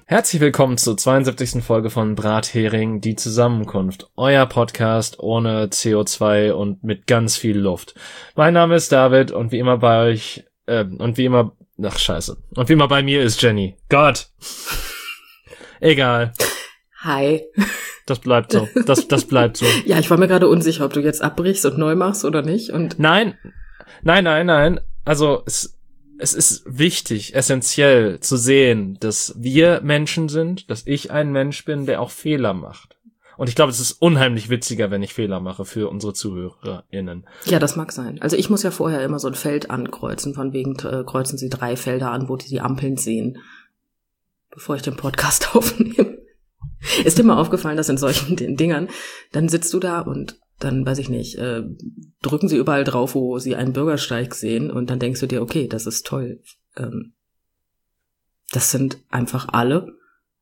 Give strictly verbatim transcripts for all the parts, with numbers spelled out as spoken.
Herzlich willkommen zur zweiundsiebzigsten Folge von Brathering, die Zusammenkunft. Euer Podcast ohne C O zwei und mit ganz viel Luft. Mein Name ist David und wie immer bei euch, äh, und wie immer, ach scheiße, und wie immer bei mir ist Jenny. Gott. Egal. Hi. Das bleibt so. Das, das bleibt so. Ja, ich war mir gerade unsicher, ob du jetzt abbrichst und neu machst oder nicht. Und Nein, nein, nein, nein. Also, es, es ist wichtig, essentiell zu sehen, dass wir Menschen sind, dass ich ein Mensch bin, der auch Fehler macht. Und ich glaube, es ist unheimlich witziger, wenn ich Fehler mache für unsere ZuhörerInnen. Ja, das mag sein. Also ich muss ja vorher immer so ein Feld ankreuzen, von wegen äh, kreuzen Sie drei Felder an, wo die die Ampeln sehen, bevor ich den Podcast aufnehme. Ist dir mal aufgefallen, dass in solchen Dingern, dann sitzt du da und dann, weiß ich nicht, äh, drücken sie überall drauf, wo sie einen Bürgersteig sehen und dann denkst du dir, okay, das ist toll. Ähm, das sind einfach alle.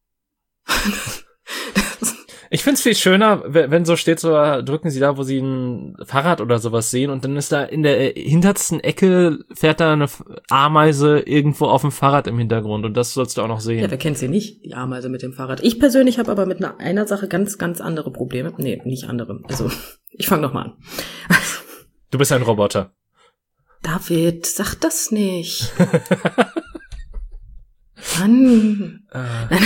Ich find's viel schöner, wenn so steht, so drücken sie da, wo sie ein Fahrrad oder sowas sehen und dann ist da in der hintersten Ecke fährt da eine Ameise irgendwo auf dem Fahrrad im Hintergrund und das sollst du auch noch sehen. Ja, wer kennt sie nicht, die Ameise mit dem Fahrrad? Ich persönlich habe aber mit einer, einer Sache ganz, ganz andere Probleme. Nee, nicht andere. Also, ich fange noch mal an. Du bist ein Roboter. David, sag das nicht. Mann. Äh.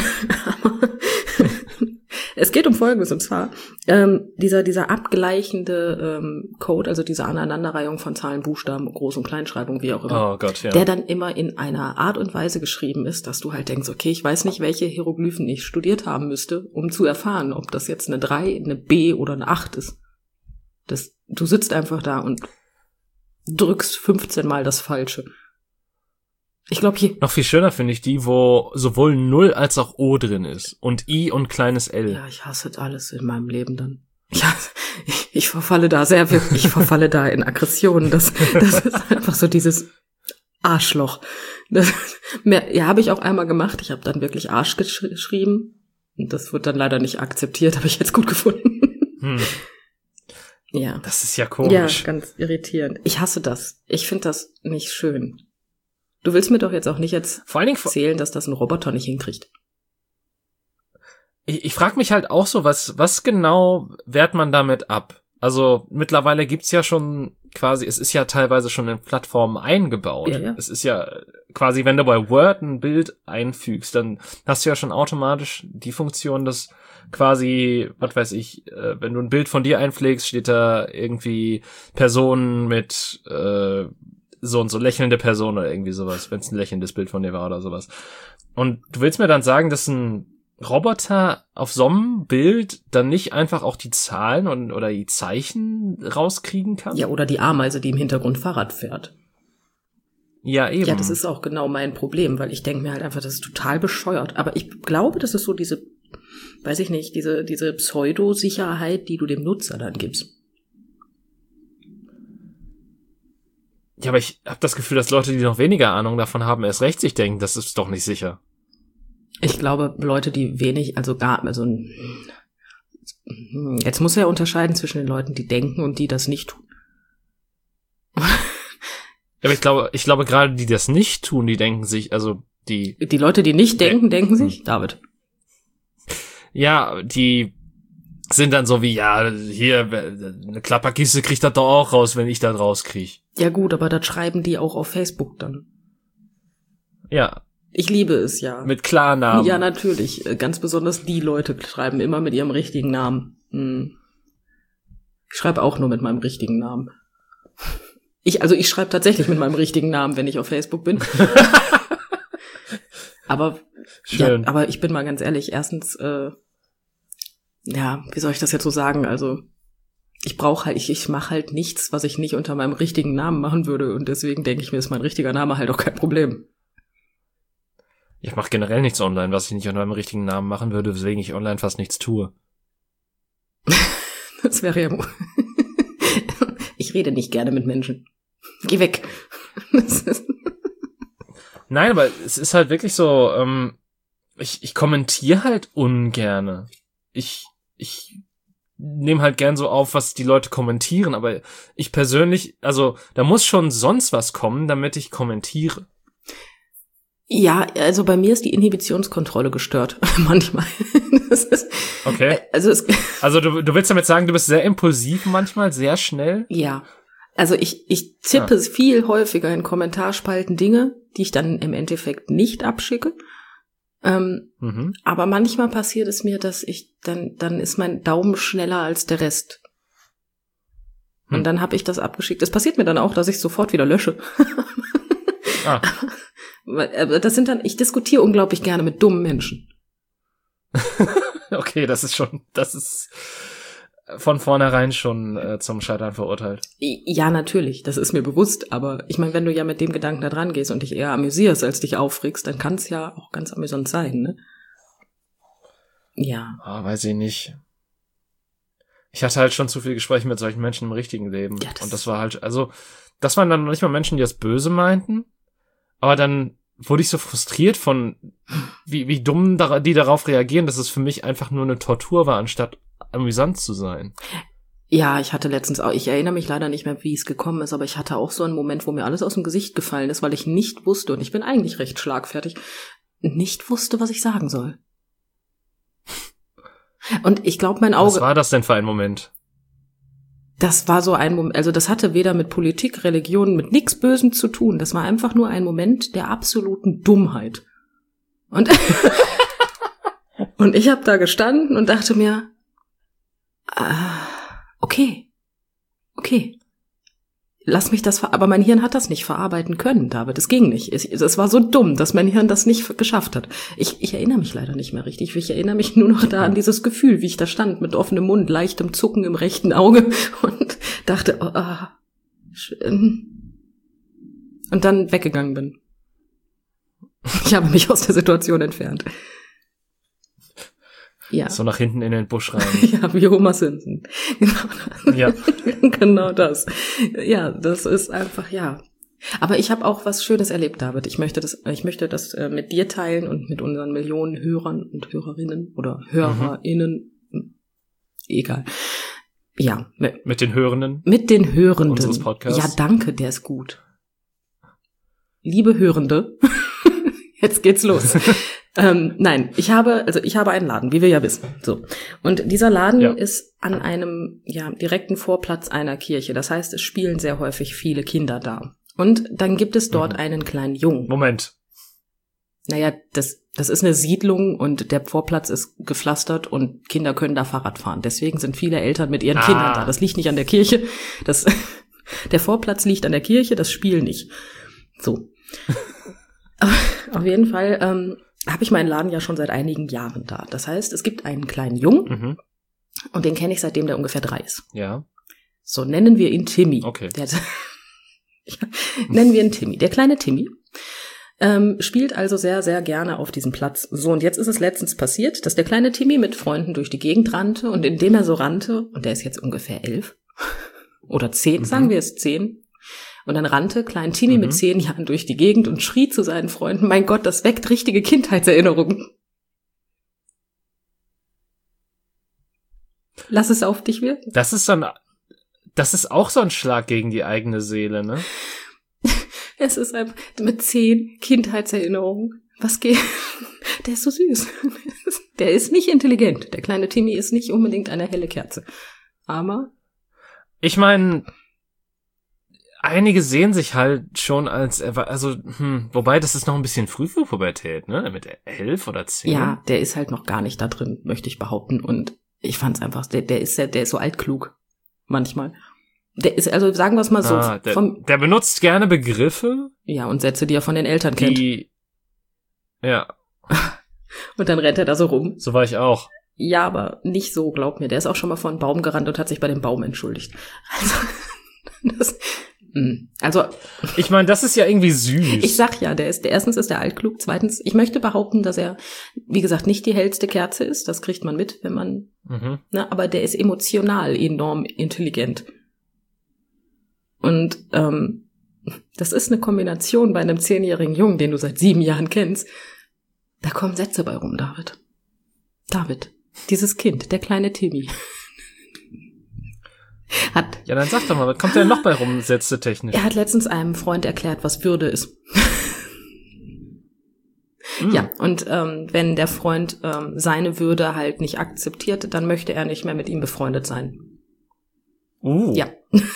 Es geht um Folgendes, und zwar ähm, dieser dieser abgleichende ähm, Code, also diese Aneinanderreihung von Zahlen, Buchstaben, Groß- und Kleinschreibung, wie auch immer, oh Gott, ja. der dann immer in einer Art und Weise geschrieben ist, dass du halt denkst, okay, ich weiß nicht, welche Hieroglyphen ich studiert haben müsste, um zu erfahren, ob das jetzt eine drei, eine B oder eine acht ist. Das, du sitzt einfach da und drückst fünfzehn Mal das Falsche. Ich glaube hier. Noch viel schöner finde ich die, wo sowohl Null als auch O drin ist. Und I und kleines L. Ja, ich hasse alles in meinem Leben dann. Ja, ich, ich verfalle da sehr wirklich, ich verfalle da in Aggressionen. Das, das ist einfach so dieses Arschloch. Das, mehr, ja, habe ich auch einmal gemacht. Ich habe dann wirklich Arsch gesch- geschrieben. Und das wird dann leider nicht akzeptiert, habe ich jetzt gut gefunden. Hm. Ja. Das ist ja komisch. Ja, ganz irritierend. Ich hasse das. Ich finde das nicht schön. Du willst mir doch jetzt auch nicht jetzt vor allen Dingen erzählen, dass das ein Roboter nicht hinkriegt. Ich, ich frage mich halt auch so, was was genau wehrt man damit ab? Also mittlerweile gibt's ja schon quasi, es ist ja teilweise schon in Plattformen eingebaut. Ja, ja. Es ist ja quasi, wenn du bei Word ein Bild einfügst, dann hast du ja schon automatisch die Funktion, dass quasi, was weiß ich, äh, wenn du ein Bild von dir einpflegst, steht da irgendwie Personen mit äh, so und so lächelnde Person oder irgendwie sowas, wenn es ein lächelndes Bild von dir war oder sowas. Und du willst mir dann sagen, dass ein Roboter auf so einem Bild dann nicht einfach auch die Zahlen und oder die Zeichen rauskriegen kann? Ja, oder die Ameise, die im Hintergrund Fahrrad fährt. Ja, eben. Ja, das ist auch genau mein Problem, weil ich denke mir halt einfach, das ist total bescheuert. Aber ich glaube, das ist so diese, weiß ich nicht, diese diese Pseudo-Sicherheit, die du dem Nutzer dann gibst. Ja, aber ich habe das Gefühl, dass Leute, die noch weniger Ahnung davon haben, erst recht sich denken, das ist doch nicht sicher. Ich glaube, Leute, die wenig, also gar, also jetzt muss er unterscheiden zwischen den Leuten, die denken und die das nicht tun. Ja, aber ich glaube, ich glaube gerade, die das nicht tun, die denken sich, also die... Die Leute, die nicht denken, denken sich, David. Ja, die sind dann so wie, ja, hier, eine Klapperkiste kriegt das doch auch raus, wenn ich das rauskriege. Ja gut, aber das schreiben die auch auf Facebook dann. Ja. Ich liebe es, ja. Mit Klarnamen. Ja, natürlich. Ganz besonders die Leute schreiben immer mit ihrem richtigen Namen. Hm. Ich schreibe auch nur mit meinem richtigen Namen. Ich, also ich schreibe tatsächlich mit meinem richtigen Namen, wenn ich auf Facebook bin. aber, Schön. Ja, aber ich bin mal ganz ehrlich, erstens, äh, ja, wie soll ich das jetzt so sagen? Also ich brauche halt, ich, ich mache halt nichts, was ich nicht unter meinem richtigen Namen machen würde und deswegen denke ich mir, ist mein richtiger Name halt auch kein Problem. Ich mache generell nichts online, was ich nicht unter meinem richtigen Namen machen würde, weswegen ich online fast nichts tue. Das wäre ja... Ich rede nicht gerne mit Menschen. Geh weg. Nein, aber es ist halt wirklich so, ähm, ich, ich kommentiere halt ungerne. Ich, ich nehme halt gern so auf, was die Leute kommentieren, aber ich persönlich, also da muss schon sonst was kommen, damit ich kommentiere. Ja, also bei mir ist die Inhibitionskontrolle gestört, manchmal. Das ist, okay. Also, es, also du, du willst damit sagen, du bist sehr impulsiv manchmal, sehr schnell? Ja. Also ich, ich tippe ah. viel häufiger in Kommentarspalten Dinge, die ich dann im Endeffekt nicht abschicke. Ähm, mhm. Aber manchmal passiert es mir, dass ich dann, dann ist mein Daumen schneller als der Rest. Hm. Und dann habe ich das abgeschickt. Es passiert mir dann auch, dass ich sofort wieder lösche. Ah. Das sind dann, ich diskutiere unglaublich gerne mit dummen Menschen. Okay, das ist schon, das ist von vornherein schon äh, zum Scheitern verurteilt. Ja, natürlich, das ist mir bewusst, aber ich meine, wenn du ja mit dem Gedanken da dran gehst und dich eher amüsierst, als dich aufregst, dann kann es ja auch ganz amüsant sein, ne? Ja. Ah, weiß ich nicht. Ich hatte halt schon zu viele Gespräche mit solchen Menschen im richtigen Leben. Ja, das und das war halt, also, das waren dann noch nicht mal Menschen, die das böse meinten, aber dann wurde ich so frustriert von, wie, wie dumm die darauf reagieren, dass es für mich einfach nur eine Tortur war, anstatt amüsant zu sein. Ja, ich hatte letztens auch, ich erinnere mich leider nicht mehr, wie es gekommen ist, aber ich hatte auch so einen Moment, wo mir alles aus dem Gesicht gefallen ist, weil ich nicht wusste, und ich bin eigentlich recht schlagfertig, nicht wusste, was ich sagen soll. Und ich glaube, mein Auge... Was war das denn für ein Moment? Das war so ein Moment, also das hatte weder mit Politik, Religion, mit nichts Bösem zu tun. Das war einfach nur ein Moment der absoluten Dummheit. Und, und ich habe da gestanden und dachte mir, ah, okay, okay, lass mich das, ver- aber mein Hirn hat das nicht verarbeiten können, David. Es ging nicht. Es, es war so dumm, dass mein Hirn das nicht geschafft hat. Ich, ich erinnere mich leider nicht mehr richtig. Ich erinnere mich nur noch da an dieses Gefühl, wie ich da stand, mit offenem Mund, leichtem Zucken im rechten Auge und dachte, oh, ah, schön. Und dann weggegangen bin. Ich habe mich aus der Situation entfernt. Ja. So nach hinten in den Busch rein. Ja, wie Homer Simpson. Genau. Ja. Genau das. Ja, das ist einfach, ja. Aber ich habe auch was Schönes erlebt, David. Ich möchte das, ich möchte das äh, mit dir teilen und mit unseren Millionen Hörern und Hörerinnen oder HörerInnen. Mhm. Egal. Ja. Mit, mit den Hörenden? Mit den Hörenden. Unseres Podcasts. Ja, danke, der ist gut. Liebe Hörende, jetzt geht's los. ähm, nein, ich habe, also ich habe einen Laden, wie wir ja wissen. So. Und dieser Laden ja. ist an einem, ja, direkten Vorplatz einer Kirche. Das heißt, es spielen sehr häufig viele Kinder da. Und dann gibt es dort mhm. einen kleinen Jungen. Moment. Naja, das, das ist eine Siedlung und der Vorplatz ist gepflastert und Kinder können da Fahrrad fahren. Deswegen sind viele Eltern mit ihren ah. Kindern da. Das liegt nicht an der Kirche. Das, der Vorplatz liegt an der Kirche, das Spiel nicht. So. Auf jeden Fall ähm, habe ich meinen Laden ja schon seit einigen Jahren da. Das heißt, es gibt einen kleinen Jungen mhm. und den kenne ich seitdem der ungefähr drei ist. Ja. So, nennen wir ihn Timmy. Okay. Der, ja, nennen wir ihn Timmy. Der kleine Timmy ähm, spielt also sehr, sehr gerne auf diesem Platz. So, und jetzt ist es letztens passiert, dass der kleine Timmy mit Freunden durch die Gegend rannte und indem er so rannte, und der ist jetzt ungefähr elf oder zehn, mhm. sagen wir es zehn, und dann rannte klein Timmy mhm. mit zehn Jahren durch die Gegend und schrie zu seinen Freunden, mein Gott, das weckt richtige Kindheitserinnerungen. Lass es auf dich wirken. Das ist so ein, das ist auch so ein Schlag gegen die eigene Seele, ne? Es ist einfach mit zehn Kindheitserinnerungen. Was geht? Der ist so süß. Der ist nicht intelligent. Der kleine Timmy ist nicht unbedingt eine helle Kerze. Aber? Ich meine, einige sehen sich halt schon als, also, hm, wobei, das ist noch ein bisschen früh für Pubertät, ne? Mit elf oder zehn. Ja, der ist halt noch gar nicht da drin, möchte ich behaupten. Und ich fand's einfach, der, der ist, der, der ist so altklug. Manchmal. Der ist, also sagen wir es mal so. Ah, der, vom, der benutzt gerne Begriffe. Ja, und Sätze, die er von den Eltern kennt. Die, ja. Und dann rennt er da so rum. So war ich auch. Ja, aber nicht so, glaub mir. Der ist auch schon mal vor einen Baum gerannt und hat sich bei dem Baum entschuldigt. Also, das, also. Ich meine, das ist ja irgendwie süß. Ich sag ja, der ist, der, erstens ist der altklug. Zweitens, ich möchte behaupten, dass er, wie gesagt, nicht die hellste Kerze ist. Das kriegt man mit, wenn man, mhm. ne, aber der ist emotional enorm intelligent. Und ähm, das ist eine Kombination bei einem zehnjährigen Jungen, den du seit sieben Jahren kennst. Da kommen Sätze bei rum, David. David, dieses Kind, der kleine Timmy. Hat, ja, dann sag doch mal, was kommt denn noch bei rum, Sätze technisch? Er hat letztens einem Freund erklärt, was Würde ist. Mhm. Ja, und ähm, wenn der Freund ähm, seine Würde halt nicht akzeptiert, dann möchte er nicht mehr mit ihm befreundet sein. Uh. Ja.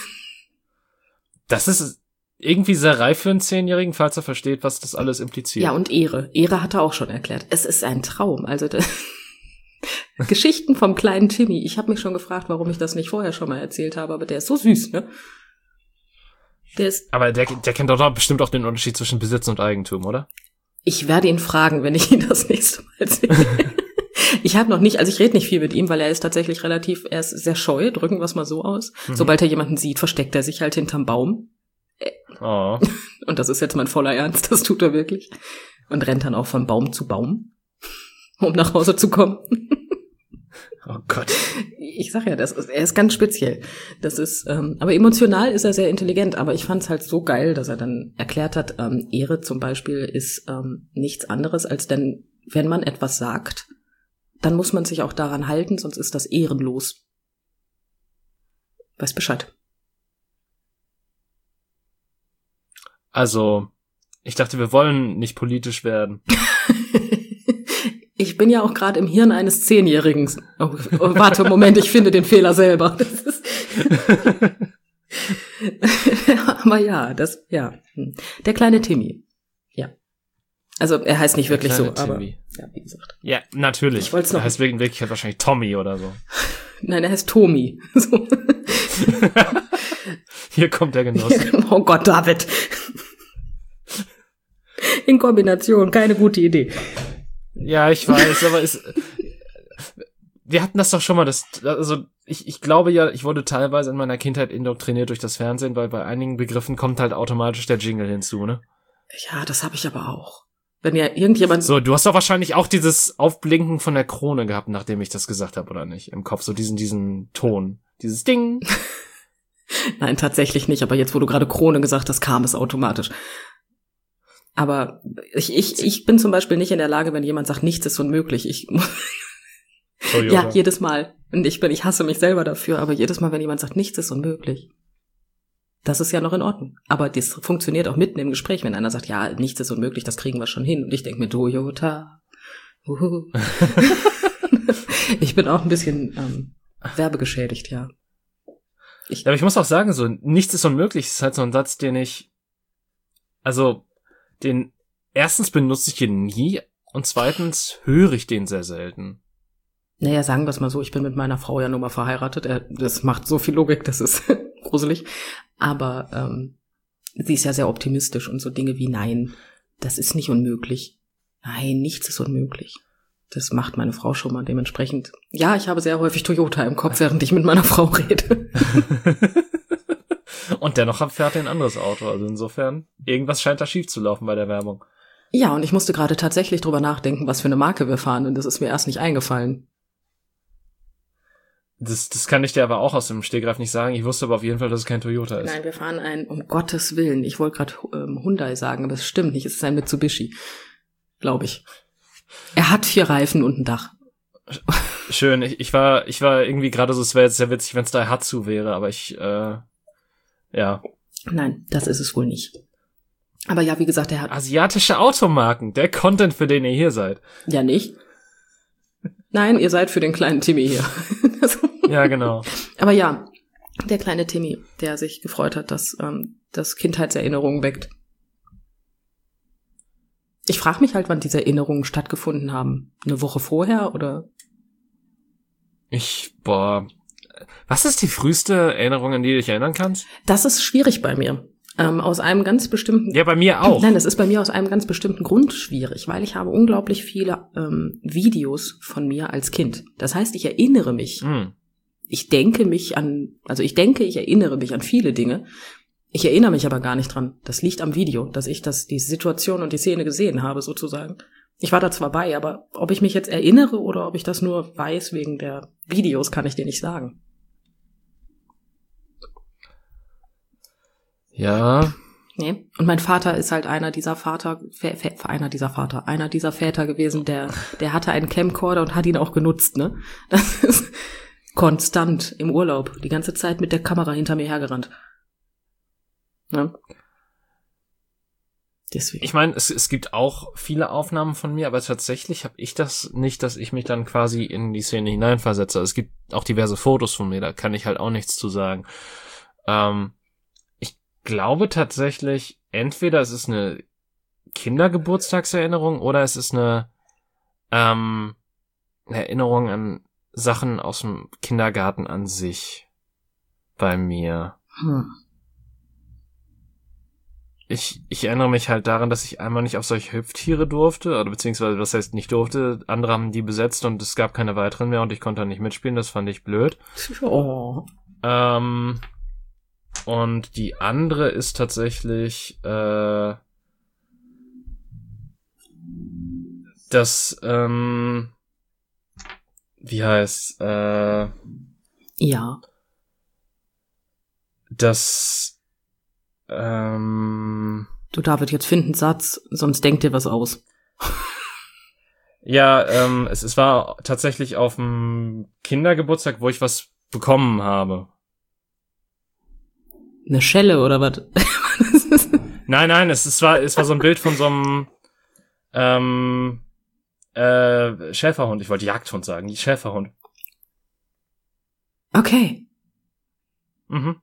Das ist irgendwie sehr reif für einen Zehnjährigen, falls er versteht, was das alles impliziert. Ja, und Ehre. Ehre hat er auch schon erklärt. Es ist ein Traum. Also Geschichten vom kleinen Timmy. Ich habe mich schon gefragt, warum ich das nicht vorher schon mal erzählt habe, aber der ist so süß, ne? Der ist. Aber der, der kennt doch bestimmt auch den Unterschied zwischen Besitz und Eigentum, oder? Ich werde ihn fragen, wenn ich ihn das nächste Mal sehe. Ich habe noch nicht, also ich rede nicht viel mit ihm, weil er ist tatsächlich relativ, er ist sehr scheu, drücken wir es mal so aus. Mhm. Sobald er jemanden sieht, versteckt er sich halt hinterm Baum. Oh. Und das ist jetzt mein voller Ernst, das tut er wirklich. Und rennt dann auch von Baum zu Baum, um nach Hause zu kommen. Oh Gott. Ich sag ja, das ist, er ist ganz speziell. Das ist, ähm, aber emotional ist er sehr intelligent. Aber ich fand's halt so geil, dass er dann erklärt hat, ähm, Ehre zum Beispiel ist ähm, nichts anderes, als denn, wenn man etwas sagt, dann muss man sich auch daran halten, sonst ist das ehrenlos. Weiß Bescheid. Also, ich dachte, wir wollen nicht politisch werden. Ich bin ja auch gerade im Hirn eines Zehnjährigen. Oh, oh, warte, Moment, ich finde den Fehler selber. Das ist aber ja, das, ja. Der kleine Timmy. Ja. Also, er heißt nicht wirklich so, aber, Timmy. Ja, wie gesagt. Ja, natürlich. Ich wollt's noch. Er heißt wegen Wirklichkeit wahrscheinlich Tommy oder so. Nein, er heißt Tommy. So. Hier kommt der Genuss. Oh Gott, David. In Kombination, keine gute Idee. Ja, ich weiß, aber es, wir hatten das doch schon mal, das, also, ich, ich glaube ja, ich wurde teilweise in meiner Kindheit indoktriniert durch das Fernsehen, weil bei einigen Begriffen kommt halt automatisch der Jingle hinzu, ne? Ja, das habe ich aber auch. Wenn ja irgendjemand... So, du hast doch wahrscheinlich auch dieses Aufblinken von der Krone gehabt, nachdem ich das gesagt habe, oder nicht? Im Kopf, so diesen, diesen Ton. Dieses Ding. Nein, tatsächlich nicht, aber jetzt, wo du gerade Krone gesagt hast, kam es automatisch. Aber ich, ich, ich bin zum Beispiel nicht in der Lage, wenn jemand sagt, nichts ist unmöglich. Ich ja, jedes Mal. Und ich bin, ich hasse mich selber dafür, aber jedes Mal, wenn jemand sagt, nichts ist unmöglich, das ist ja noch in Ordnung. Aber das funktioniert auch mitten im Gespräch, wenn einer sagt, ja, nichts ist unmöglich, das kriegen wir schon hin. Und ich denke mir, Toyota. Uhu. Ich bin auch ein bisschen ähm, werbegeschädigt, ja. Ich, ja. Aber ich muss auch sagen, so, nichts ist unmöglich, ist halt so ein Satz, den ich, also, den, erstens benutze ich ihn nie und zweitens höre ich den sehr selten. Naja, sagen wir es mal so, ich bin mit meiner Frau ja nun mal verheiratet. Das macht so viel Logik, das ist gruselig. Aber ähm, sie ist ja sehr optimistisch und so Dinge wie nein, das ist nicht unmöglich. Nein, nichts ist unmöglich. Das macht meine Frau schon mal dementsprechend. Ja, ich habe sehr häufig Toyota im Kopf, während ich mit meiner Frau rede. Und dennoch fährt er ein anderes Auto. Also insofern, irgendwas scheint da schief zu laufen bei der Werbung. Ja, und ich musste gerade tatsächlich drüber nachdenken, was für eine Marke wir fahren. Und das ist mir erst nicht eingefallen. Das, das kann ich dir aber auch aus dem Stegreif nicht sagen. Ich wusste aber auf jeden Fall, dass es kein Toyota ist. Nein, wir fahren ein, um Gottes Willen. Ich wollte gerade ähm, Hyundai sagen, aber es stimmt nicht. Es ist ein Mitsubishi, glaube ich. Er hat vier Reifen und ein Dach. Schön. Ich, ich war ich war irgendwie gerade so, es wäre jetzt sehr witzig, wenn es Daihatsu wäre, aber ich, äh, ja. Nein, das ist es wohl nicht. Aber ja, wie gesagt, er hat... Asiatische Automarken, der Content, für den ihr hier seid. Ja, nicht? Nein, ihr seid für den kleinen Timmy hier. Ja, genau. Aber ja, der kleine Timmy, der sich gefreut hat, dass ähm, das Kindheitserinnerungen weckt. Ich frage mich halt, wann diese Erinnerungen stattgefunden haben. Eine Woche vorher oder? Ich, boah. Was ist die früheste Erinnerung, an die du dich erinnern kannst? Das ist schwierig bei mir. Ähm, aus einem ganz bestimmten... Ja, bei mir auch. Nein, das ist bei mir aus einem ganz bestimmten Grund schwierig, weil ich habe unglaublich viele ähm, Videos von mir als Kind. Das heißt, ich erinnere mich. Mm. Ich denke mich an... Also ich denke, ich erinnere mich an viele Dinge. Ich erinnere mich aber gar nicht dran. Das liegt am Video, dass ich das, die Situation und die Szene gesehen habe, sozusagen. Ich war da zwar bei, aber ob ich mich jetzt erinnere oder ob ich das nur weiß wegen der Videos, kann ich dir nicht sagen. Ja. Nee. Und mein Vater ist halt einer dieser Vater, Vä- Vä- einer dieser Vater, einer dieser Väter gewesen, der, der hatte einen Camcorder und hat ihn auch genutzt, ne? Das ist konstant im Urlaub, die ganze Zeit mit der Kamera hinter mir hergerannt. Ne? Deswegen. Ich meine, es, es gibt auch viele Aufnahmen von mir, aber tatsächlich habe ich das nicht, dass ich mich dann quasi in die Szene hineinversetze. Es gibt auch diverse Fotos von mir, da kann ich halt auch nichts zu sagen. Ähm, ich glaube tatsächlich, entweder es ist eine Kindergeburtstagserinnerung oder es ist eine, ähm, eine Erinnerung an Sachen aus dem Kindergarten an sich bei mir. Hm. Ich, ich erinnere mich halt daran, dass ich einmal nicht auf solche Hüpftiere durfte, oder beziehungsweise, was heißt nicht durfte, andere haben die besetzt und es gab keine weiteren mehr und ich konnte da nicht mitspielen, das fand ich blöd. Oh. Ähm, und die andere ist tatsächlich, äh, das, ähm, wie heißt, äh, Ja. das, ähm, Du, David, jetzt find einen Satz, sonst denk dir was aus. ja, ähm, es, es war tatsächlich auf dem Kindergeburtstag, wo ich was bekommen habe. Eine Schelle oder was? Nein, nein, es, es war, es war so ein Bild von so einem, ähm, äh, Schäferhund. Ich wollte Jagdhund sagen, die Schäferhund. Okay. Mhm.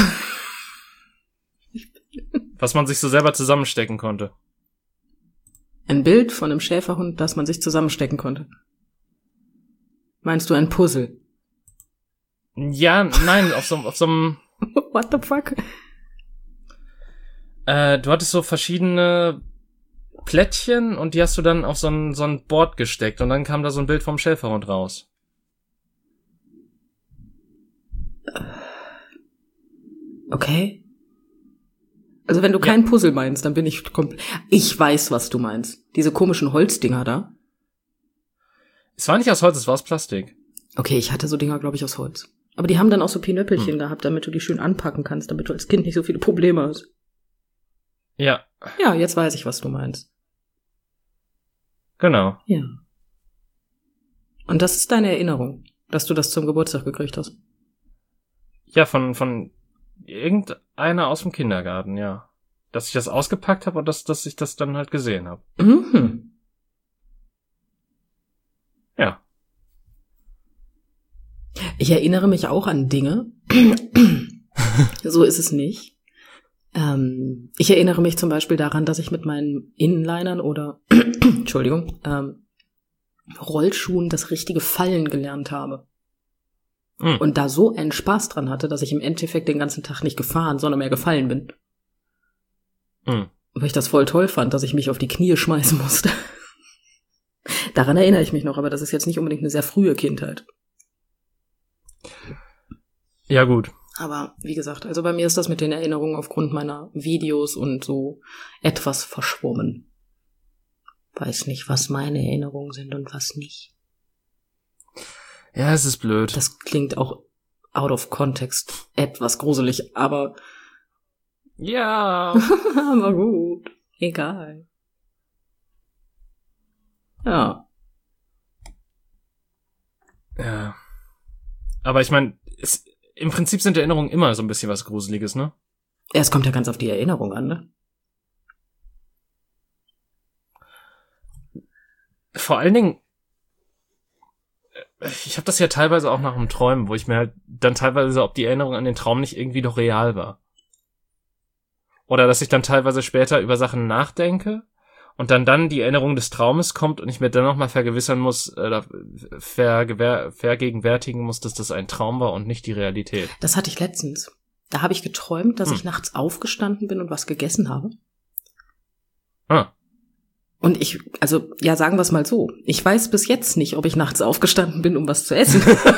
Was man sich so selber zusammenstecken konnte. Ein Bild von einem Schäferhund, das man sich zusammenstecken konnte. Meinst du ein Puzzle? Ja, nein, auf so, auf so einem, What the fuck? äh, du hattest so verschiedene Plättchen und die hast du dann auf so ein, so ein Board gesteckt und dann kam da so ein Bild vom Schäferhund raus. Okay. Also wenn du Ja. kein Puzzle meinst, dann bin ich komplett... Ich weiß, was du meinst. Diese komischen Holzdinger da. Es war nicht aus Holz, es war aus Plastik. Okay, ich hatte so Dinger, glaube ich, aus Holz. Aber die haben dann auch so Pinöppelchen hm. gehabt, damit du die schön anpacken kannst, damit du als Kind nicht so viele Probleme hast. Ja. Ja, jetzt weiß ich, was du meinst. Genau. Ja. Und das ist deine Erinnerung, dass du das zum Geburtstag gekriegt hast? Ja, von, von irgendeiner aus dem Kindergarten, ja. Dass ich das ausgepackt habe und dass, dass ich das dann halt gesehen habe. Mhm. Ja. Ich erinnere mich auch an Dinge. So ist es nicht. Ähm, ich erinnere mich zum Beispiel daran, dass ich mit meinen Inlinern oder Entschuldigung, ähm, Rollschuhen das richtige Fallen gelernt habe. Mhm. Und da so einen Spaß dran hatte, dass ich im Endeffekt den ganzen Tag nicht gefahren, sondern mehr gefallen bin. Mhm. Weil ich das voll toll fand, dass ich mich auf die Knie schmeißen musste. Daran erinnere ich mich noch, aber das ist jetzt nicht unbedingt eine sehr frühe Kindheit. Ja, gut. Aber wie gesagt, also bei mir ist das mit den Erinnerungen aufgrund meiner Videos und so etwas verschwommen. Weiß nicht, was meine Erinnerungen sind und was nicht. Ja, es ist blöd. Das klingt auch out of context etwas gruselig, aber ja, aber gut, egal. Ja. Ja. Aber ich meine, im Prinzip sind Erinnerungen immer so ein bisschen was Gruseliges, ne? Ja, es kommt ja ganz auf die Erinnerung an, ne? Vor allen Dingen, ich habe das ja teilweise auch nach dem Träumen, wo ich mir halt dann teilweise, ob die Erinnerung an den Traum nicht irgendwie doch real war. Oder dass ich dann teilweise später über Sachen nachdenke und dann dann die Erinnerung des Traumes kommt und ich mir dann nochmal vergewissern muss, äh, vergewer- vergegenwärtigen muss, dass das ein Traum war und nicht die Realität. Das hatte ich letztens. Da habe ich geträumt, dass hm. ich nachts aufgestanden bin und was gegessen habe. Ah. Und ich, also, ja, sagen wir es mal so. Ich weiß bis jetzt nicht, ob ich nachts aufgestanden bin, um was zu essen.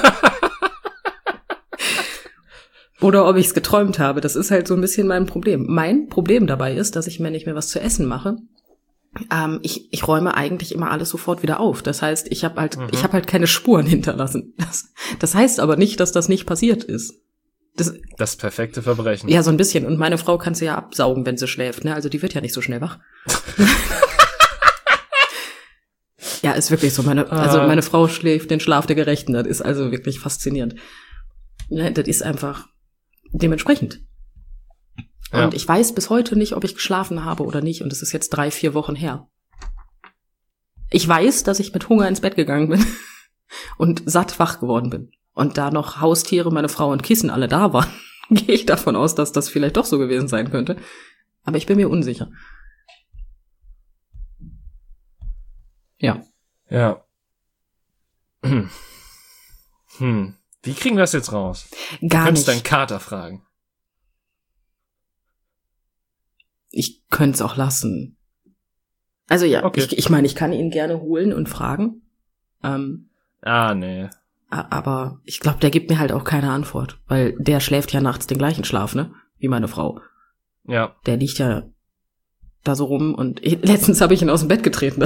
Oder ob ich es geträumt habe. Das ist halt so ein bisschen mein Problem. Mein Problem dabei ist, dass ich mir nicht mehr was zu essen mache. Ähm, ich, ich räume eigentlich immer alles sofort wieder auf. Das heißt, ich habe halt, mhm. ich habe halt keine Spuren hinterlassen. Das, das heißt aber nicht, dass das nicht passiert ist. Das, das perfekte Verbrechen. Ja, so ein bisschen. Und meine Frau kannst du ja absaugen, wenn sie schläft, ne? Also die wird ja nicht so schnell wach. Ja, ist wirklich so. Meine, also meine Frau schläft den Schlaf der Gerechten. Das ist also wirklich faszinierend. Ja, das ist einfach dementsprechend. Und Ja. ich weiß bis heute nicht, ob ich geschlafen habe oder nicht. Und es ist jetzt drei, vier Wochen her. Ich weiß, dass ich mit Hunger ins Bett gegangen bin und satt wach geworden bin. Und da noch Haustiere, meine Frau und Kissen alle da waren, gehe ich davon aus, dass das vielleicht doch so gewesen sein könnte. Aber ich bin mir unsicher. Ja. Ja. Hm. Hm. Wie kriegen wir das jetzt raus? Gar Du könntest nicht. deinen Kater fragen. Ich könnte es auch lassen. Also ja, Okay. ich, ich meine, ich kann ihn gerne holen und fragen. Ähm, Ah, nee. a- aber ich glaube, der gibt mir halt auch keine Antwort. Weil der schläft ja nachts den gleichen Schlaf, ne? Wie meine Frau. Ja. Der liegt ja da so rum und ich, letztens habe ich ihn aus dem Bett getreten.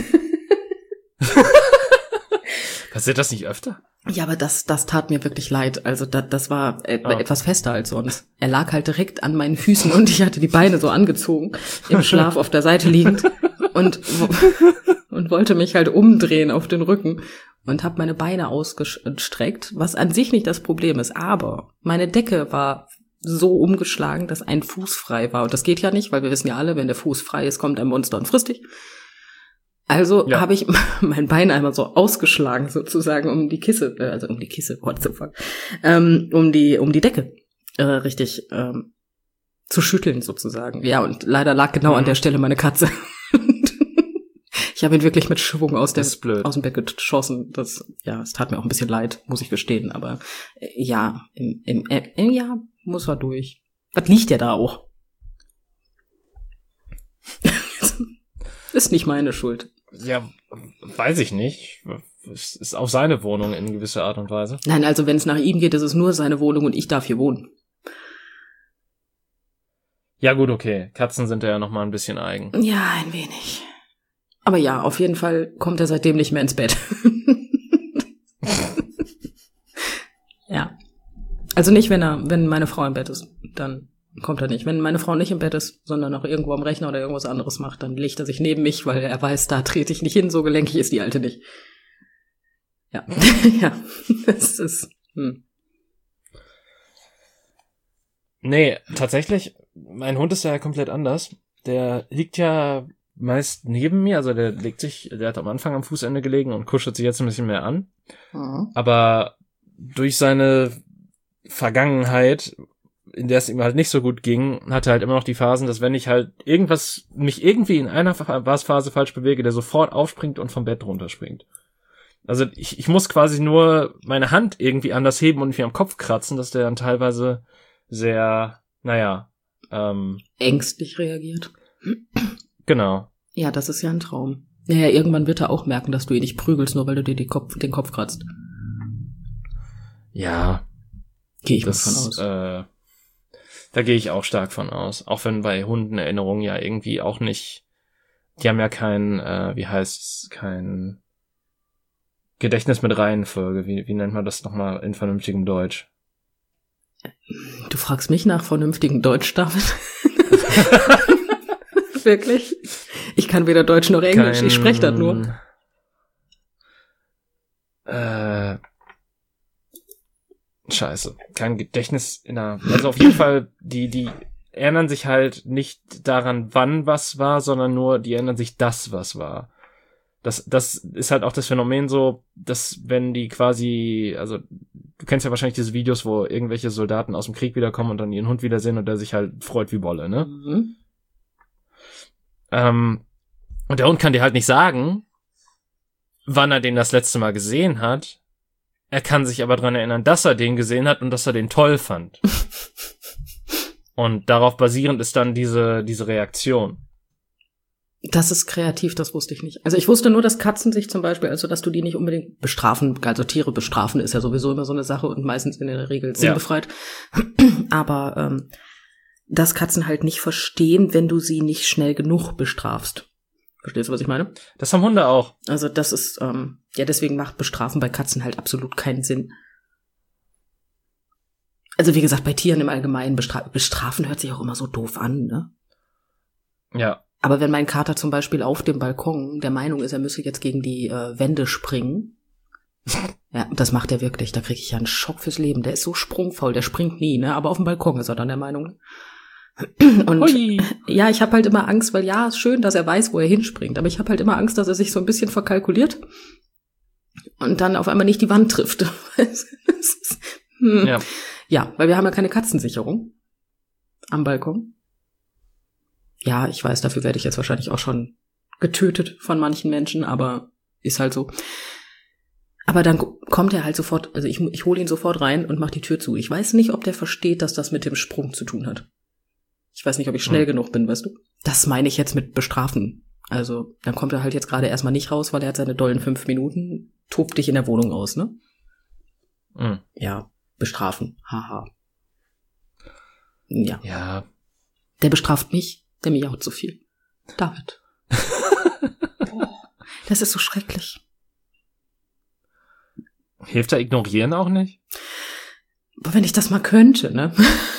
Passiert das nicht öfter? Ja, aber das, das tat mir wirklich leid. Also das, das war äh, Ah. etwas fester als sonst. Er lag halt direkt an meinen Füßen und ich hatte die Beine so angezogen, im Schlaf auf der Seite liegend und, und wollte mich halt umdrehen auf den Rücken und habe meine Beine ausgestreckt, was an sich nicht das Problem ist. Aber meine Decke war so umgeschlagen, dass ein Fuß frei war. Und das geht ja nicht, weil wir wissen ja alle, wenn der Fuß frei ist, kommt ein Monster und frisst dich. Also Ja. habe ich mein Bein einmal so ausgeschlagen, sozusagen, um die Kisse, äh, also um die Kisse, what the fuck, ähm, um die, um die Decke äh, richtig ähm, zu schütteln, sozusagen. Ja, und leider lag genau Mhm. an der Stelle meine Katze. Ich habe ihn wirklich mit Schwung aus, der, Das ist blöd. aus dem Bett geschossen. Das, ja, es tat mir auch ein bisschen leid, muss ich gestehen. Aber äh, ja, im, im, äh, im Jahr muss er durch. Was liegt der da auch? Ist nicht meine Schuld. Ja, weiß ich nicht. Es ist auch seine Wohnung in gewisser Art und Weise. Nein, also wenn es nach ihm geht, ist es nur seine Wohnung und ich darf hier wohnen. Ja gut, okay. Katzen sind ja noch mal ein bisschen eigen. Ja, ein wenig. Aber ja, auf jeden Fall kommt er seitdem nicht mehr ins Bett. Ja. Also nicht, wenn er, wenn meine Frau im Bett ist, dann kommt er nicht. Wenn meine Frau nicht im Bett ist, sondern noch irgendwo am Rechner oder irgendwas anderes macht, dann legt er sich neben mich, weil er weiß, da trete ich nicht hin, so gelenkig ist die Alte nicht. Ja. Ja. Das ist, hm. Nee, tatsächlich, mein Hund ist ja komplett anders. Der liegt ja meist neben mir, also der legt sich, der hat am Anfang am Fußende gelegen und kuschelt sich jetzt ein bisschen mehr an. Mhm. Aber durch seine Vergangenheit, in der es ihm halt nicht so gut ging, hatte er halt immer noch die Phasen, dass wenn ich halt irgendwas, mich irgendwie in einer Phase falsch bewege, der sofort aufspringt und vom Bett runterspringt. Also ich, ich muss quasi nur meine Hand irgendwie anders heben und mich am Kopf kratzen, dass der dann teilweise sehr, naja, ähm, Ängstlich reagiert. genau. Ja, das ist ja ein Traum. Naja, irgendwann wird er auch merken, dass du ihn nicht prügelst, nur weil du dir die Kopf, den Kopf kratzt. Ja, Gehe ich mal das, von aus. äh, da gehe ich auch stark von aus. Auch wenn bei Hunden Erinnerungen ja irgendwie auch nicht, die haben ja kein, äh, wie heißt's, kein Gedächtnis mit Reihenfolge. Wie, wie nennt man das nochmal in vernünftigem Deutsch? Du fragst mich nach vernünftigen Deutsch, David? Wirklich? Ich kann weder Deutsch noch Englisch, Kein, ich spreche das nur. Äh, Scheiße. Kein Gedächtnis in der, also auf jeden Fall, die, die erinnern sich halt nicht daran, wann was war, sondern nur, die erinnern sich das, was war. Das, das ist halt auch das Phänomen so, dass wenn die quasi, also du kennst ja wahrscheinlich diese Videos, wo irgendwelche Soldaten aus dem Krieg wiederkommen und dann ihren Hund wiedersehen und der sich halt freut wie Bolle, ne? Mhm. Ähm, und der Hund kann dir halt nicht sagen, wann er den das letzte Mal gesehen hat. Er kann sich aber dran erinnern, dass er den gesehen hat und dass er den toll fand. Und darauf basierend ist dann diese, diese Reaktion. Das ist kreativ, das wusste ich nicht. Also ich wusste nur, dass Katzen sich zum Beispiel, also dass du die nicht unbedingt bestrafen, also Tiere bestrafen ist ja sowieso immer so eine Sache und meistens in der Regel sinnbefreit. Ja. Aber ähm, dass Katzen halt nicht verstehen, wenn du sie nicht schnell genug bestrafst. Verstehst du, was ich meine? Das haben Hunde auch. Also das ist, ähm, ja, deswegen macht Bestrafen bei Katzen halt absolut keinen Sinn. Also wie gesagt, bei Tieren im Allgemeinen, bestra- bestrafen hört sich auch immer so doof an, ne? Ja. Aber wenn mein Kater zum Beispiel auf dem Balkon der Meinung ist, er müsse jetzt gegen die äh, Wände springen, ja, das macht er wirklich, da kriege ich ja einen Schock fürs Leben. Der ist so sprungfaul, der springt nie, ne? Aber auf dem Balkon ist er dann der Meinung. Und Hui. ja, ich habe halt immer Angst, weil ja, ist schön, dass er weiß, wo er hinspringt, aber ich habe halt immer Angst, dass er sich so ein bisschen verkalkuliert und dann auf einmal nicht die Wand trifft. hm. Ja. Ja, weil wir haben ja keine Katzensicherung am Balkon. Ja, ich weiß, dafür werde ich jetzt wahrscheinlich auch schon getötet von manchen Menschen, aber ist halt so. Aber dann kommt er halt sofort, also ich, ich hole ihn sofort rein und mache die Tür zu. Ich weiß nicht, ob der versteht, dass das mit dem Sprung zu tun hat. Ich weiß nicht, ob ich schnell hm. genug bin, weißt du? Das meine ich jetzt mit bestrafen. Also dann kommt er halt jetzt gerade erstmal nicht raus, weil er hat seine dollen fünf Minuten, tobt dich in der Wohnung aus, ne? Hm. Ja, bestrafen. Haha. Ja. Ja. Der bestraft mich, der mich auch zu viel. David. Boah, das ist so schrecklich. Hilft da Ignorieren auch nicht? Aber wenn ich das mal könnte, ne?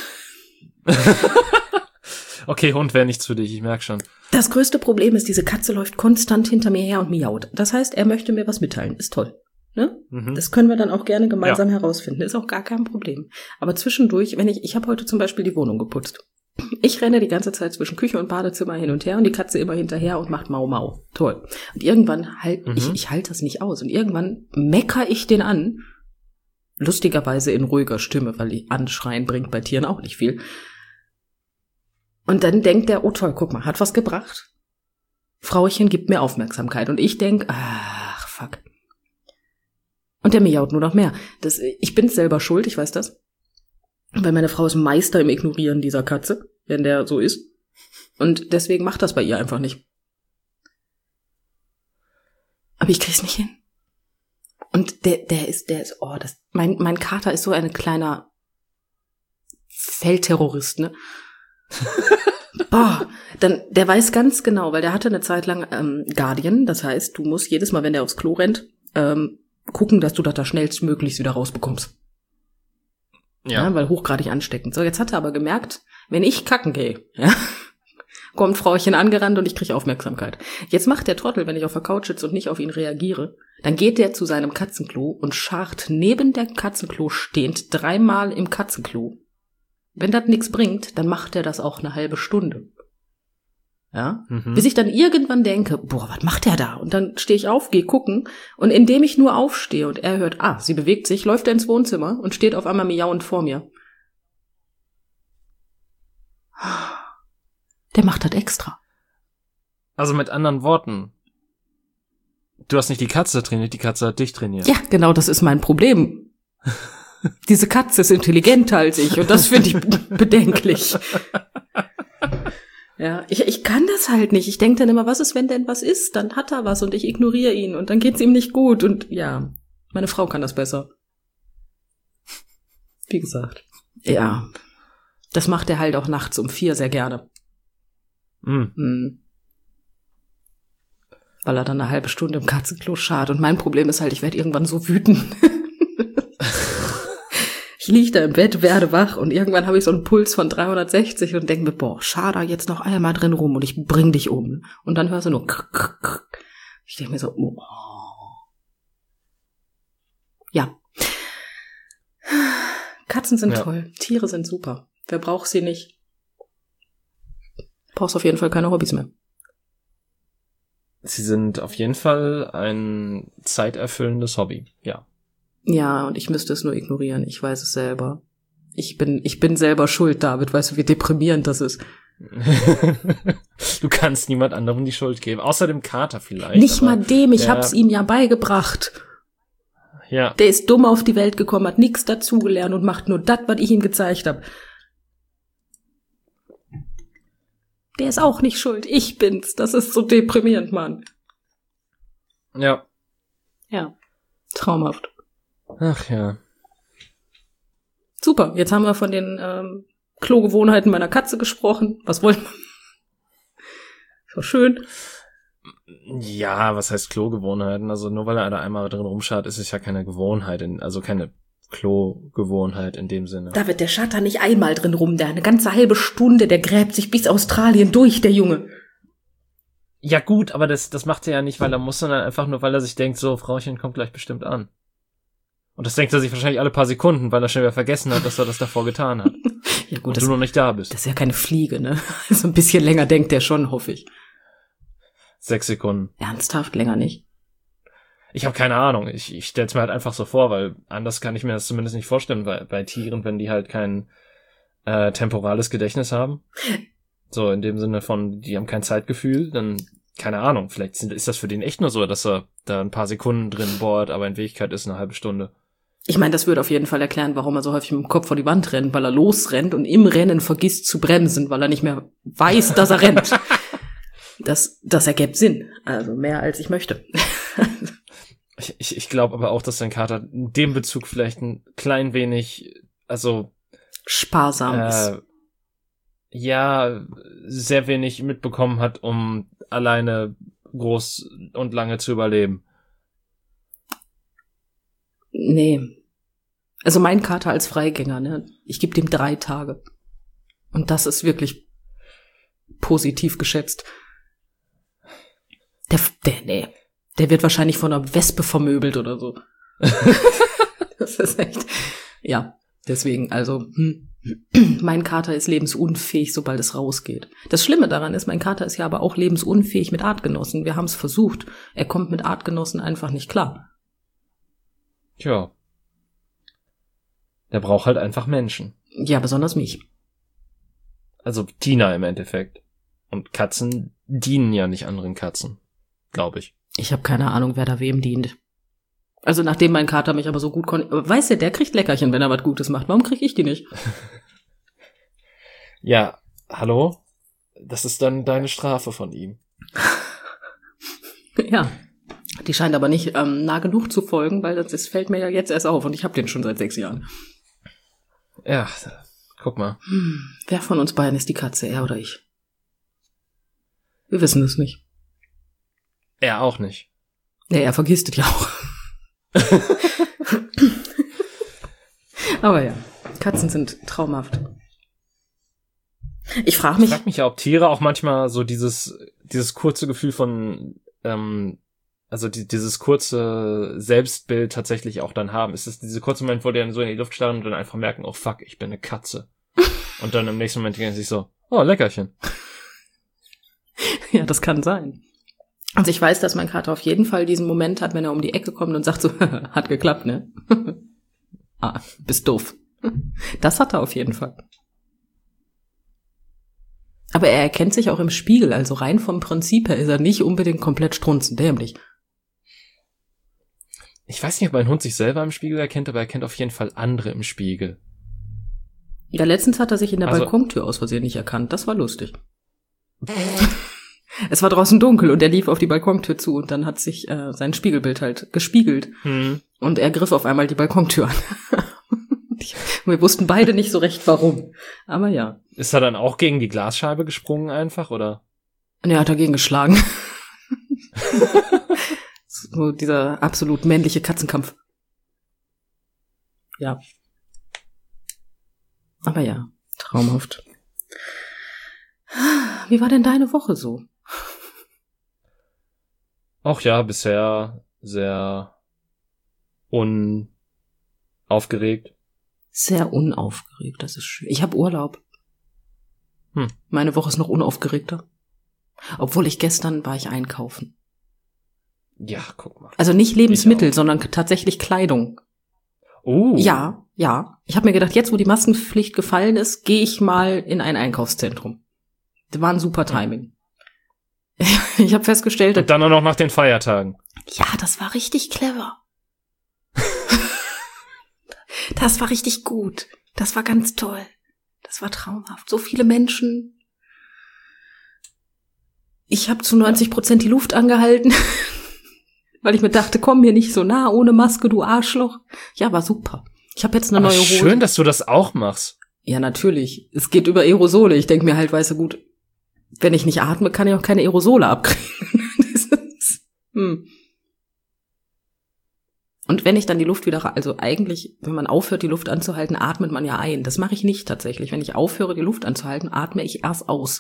Okay, Hund wäre nichts für dich, ich merk schon. Das größte Problem ist, diese Katze läuft konstant hinter mir her und miaut. Das heißt, er möchte mir was mitteilen. Ist toll. Ne? Mhm. Das können wir dann auch gerne gemeinsam ja. herausfinden. Ist auch gar kein Problem. Aber zwischendurch, wenn ich, ich habe heute zum Beispiel die Wohnung geputzt. Ich renne die ganze Zeit zwischen Küche und Badezimmer hin und her und die Katze immer hinterher und macht Mau Mau. Toll. Und irgendwann halt, mhm. ich, ich halte das nicht aus. Und irgendwann mecker ich den an. Lustigerweise in ruhiger Stimme, weil Anschreien bringt bei Tieren auch nicht viel. Und dann denkt der, oh toll, guck mal, hat was gebracht. Frauchen gibt mir Aufmerksamkeit. Und ich denk, ach, fuck. Und der miaut nur noch mehr. Das, ich bin selber schuld, ich weiß das. Weil meine Frau ist Meister im Ignorieren dieser Katze, wenn der so ist. Und deswegen macht das bei ihr einfach nicht. Aber ich krieg's nicht hin. Und der, der ist, der ist, oh, das, mein, mein Kater ist so ein kleiner Feldterrorist, ne? Boah, dann, der weiß ganz genau, weil der hatte eine Zeit lang ähm, Guardian, das heißt, du musst jedes Mal, wenn der aufs Klo rennt, ähm, gucken, dass du das da schnellstmöglichst wieder rausbekommst. Ja. ja, weil hochgradig ansteckend. So, jetzt hat er aber gemerkt, wenn ich kacken gehe, ja, kommt Frauchen angerannt und ich kriege Aufmerksamkeit. Jetzt macht der Trottel, wenn ich auf der Couch sitze und nicht auf ihn reagiere, dann geht der zu seinem Katzenklo und scharrt neben der Katzenklo stehend dreimal im Katzenklo. Wenn das nichts bringt, dann macht er das auch eine halbe Stunde. Ja, mhm. Bis ich dann irgendwann denke, boah, was macht der da? Und dann stehe ich auf, gehe gucken und indem ich nur aufstehe und er hört, ah, sie bewegt sich, läuft er ins Wohnzimmer und steht auf einmal miauend vor mir. Der macht das extra. Also mit anderen Worten, du hast nicht die Katze trainiert, die Katze hat dich trainiert. Ja, genau, das ist mein Problem. Diese Katze ist intelligenter als ich und das finde ich bedenklich. Ja, ich, ich kann das halt nicht. Ich denke dann immer, was ist, wenn denn was ist? Dann hat er was und ich ignoriere ihn und dann geht's ihm nicht gut. Und ja, meine Frau kann das besser. Wie gesagt. Ja, das macht er halt auch nachts um vier sehr gerne. Mm. Mm. Weil er dann eine halbe Stunde im Katzenklo scharrt. Und mein Problem ist halt, ich werde irgendwann so wütend. Ich liege da im Bett, werde wach und irgendwann habe ich so einen Puls von dreihundertsechzig und denke mir, boah, schade, jetzt noch einmal drin rum und ich bring dich um. Und dann hörst du nur krr, krr, krr. Ich denke mir so, oh. Ja. Katzen sind ja. toll, Tiere sind super. Wer braucht sie nicht? Brauchst auf jeden Fall keine Hobbys mehr. Sie sind auf jeden Fall ein zeiterfüllendes Hobby, ja. Ja, und ich müsste es nur ignorieren. Ich weiß es selber. Ich bin, ich bin selber schuld, David. Weißt du, wie deprimierend das ist? Du kannst niemand anderem die Schuld geben. Außer dem Kater vielleicht. Nicht mal dem. Ich hab's ihm ja beigebracht. Ja. Der ist dumm auf die Welt gekommen, hat nichts dazugelernt und macht nur das, was ich ihm gezeigt habe. Der ist auch nicht schuld. Ich bin's. Das ist so deprimierend, Mann. Ja. Ja. Traumhaft. Ach ja. Super, jetzt haben wir von den ähm, Klogewohnheiten meiner Katze gesprochen. Was wollen wir? So schön. Ja, was heißt Klogewohnheiten? Also nur weil er da einmal drin rumschart, ist es ja keine Gewohnheit, in, also keine Klogewohnheit in dem Sinne. Da wird der Schatter nicht einmal drin rum, der eine ganze halbe Stunde, der gräbt sich bis Australien durch, der Junge. Ja gut, aber das das macht er ja nicht, weil er muss, sondern einfach nur, weil er sich denkt, so, Frauchen kommt gleich bestimmt an. Und das denkt er sich wahrscheinlich alle paar Sekunden, weil er schon wieder vergessen hat, dass er das davor getan hat. Ja gut, und das, du noch nicht da bist. Das ist ja keine Fliege, ne? Also ein bisschen länger denkt der schon, hoffe ich. Sechs Sekunden. Ernsthaft, länger nicht? Ich habe keine Ahnung. Ich, ich stell's mir halt einfach so vor, weil anders kann ich mir das zumindest nicht vorstellen, bei, bei Tieren, wenn die halt kein äh, temporales Gedächtnis haben. So in dem Sinne von, die haben kein Zeitgefühl, dann keine Ahnung. Vielleicht sind, ist das für den echt nur so, dass er da ein paar Sekunden drin bohrt, aber in Wirklichkeit ist eine halbe Stunde. Ich meine, das würde auf jeden Fall erklären, warum er so häufig mit dem Kopf vor die Wand rennt, weil er losrennt und im Rennen vergisst zu bremsen, weil er nicht mehr weiß, dass er rennt. Das, das ergibt Sinn. Also mehr als ich möchte. Ich, ich, ich glaube aber auch, dass sein Kater in dem Bezug vielleicht ein klein wenig, also sparsam äh, ist. Ja, sehr wenig mitbekommen hat, um alleine groß und lange zu überleben. Nee. Also mein Kater als Freigänger, ne? Ich gebe dem drei Tage. Und das ist wirklich positiv geschätzt. Der, der, nee. Der wird wahrscheinlich von einer Wespe vermöbelt oder so. Das ist echt, ja. Deswegen, also, hm. Mein Kater ist lebensunfähig, sobald es rausgeht. Das Schlimme daran ist, mein Kater ist ja aber auch lebensunfähig mit Artgenossen. Wir haben es versucht. Er kommt mit Artgenossen einfach nicht klar. Tja. Der braucht halt einfach Menschen. Ja, besonders mich. Also Tina im Endeffekt. Und Katzen dienen ja nicht anderen Katzen, glaube ich. Ich habe keine Ahnung, wer da wem dient. Also nachdem mein Kater mich aber so gut konnte, weißt du, der kriegt Leckerchen, wenn er was Gutes macht. Warum krieg ich die nicht? Ja, hallo? Das ist dann deine Strafe von ihm. Ja, die scheint aber nicht ähm, nah genug zu folgen, weil das, das fällt mir ja jetzt erst auf und ich habe den schon seit sechs Jahren. Ja, guck mal. Hm, wer von uns beiden ist die Katze, er oder ich? Wir wissen es nicht. Er auch nicht. Ja, er vergisst es ja auch. Aber ja, Katzen sind traumhaft. Ich frage mich. Ich frage mich ja, ob Tiere auch manchmal so dieses dieses kurze Gefühl von, ähm, also die, dieses kurze Selbstbild tatsächlich auch dann haben. Ist es diese kurze Moment, wo die dann so in die Luft starren und dann einfach merken, oh fuck, ich bin eine Katze. Und dann im nächsten Moment denken sie sich so, oh, Leckerchen. Ja, das kann sein. Also ich weiß, dass mein Kater auf jeden Fall diesen Moment hat, wenn er um die Ecke kommt und sagt so, hat geklappt, ne? Ah, bist doof. Das hat er auf jeden Fall. Aber er erkennt sich auch im Spiegel, also rein vom Prinzip her ist er nicht unbedingt komplett strunzendämlich. Ich weiß nicht, ob mein Hund sich selber im Spiegel erkennt, aber er kennt auf jeden Fall andere im Spiegel. Ja, letztens hat er sich in der also, Balkontür aus Versehen nicht erkannt. Das war lustig. Es war draußen dunkel und er lief auf die Balkontür zu und dann hat sich äh, sein Spiegelbild halt gespiegelt. Hm. Und er griff auf einmal die Balkontür an. Wir wussten beide nicht so recht, warum. Aber ja. Ist er dann auch gegen die Glasscheibe gesprungen einfach, oder? Nee, er hat dagegen geschlagen. So dieser absolut männliche Katzenkampf. Ja. Aber ja, traumhaft. Wie war denn deine Woche so? Ach ja, bisher sehr unaufgeregt. Sehr unaufgeregt, das ist schön. Ich habe Urlaub. Hm. Meine Woche ist noch unaufgeregter. Obwohl ich gestern war ich einkaufen. Ja, guck mal. Also nicht Lebensmittel, sondern tatsächlich Kleidung. Oh. Ja, ja. Ich habe mir gedacht, jetzt wo die Maskenpflicht gefallen ist, gehe ich mal in ein Einkaufszentrum. Das war ein super Timing. Ich habe festgestellt... Und dann auch noch nach den Feiertagen. Ja, das war richtig clever. Das war richtig gut. Das war ganz toll. Das war traumhaft. So viele Menschen. Ich habe zu neunzig Prozent die Luft angehalten, weil ich mir dachte, komm mir nicht so nah ohne Maske, du Arschloch. Ja, war super. Ich habe jetzt eine Aber neue Hose. Schön, dass du das auch machst. Ja, natürlich. Es geht über Aerosole. Ich denke mir halt, weißt du, gut, wenn ich nicht atme, kann ich auch keine Aerosole abkriegen. Das ist, hm. Und wenn ich dann die Luft wieder, also eigentlich, wenn man aufhört, die Luft anzuhalten, atmet man ja ein. Das mache ich nicht tatsächlich. Wenn ich aufhöre, die Luft anzuhalten, atme ich erst aus.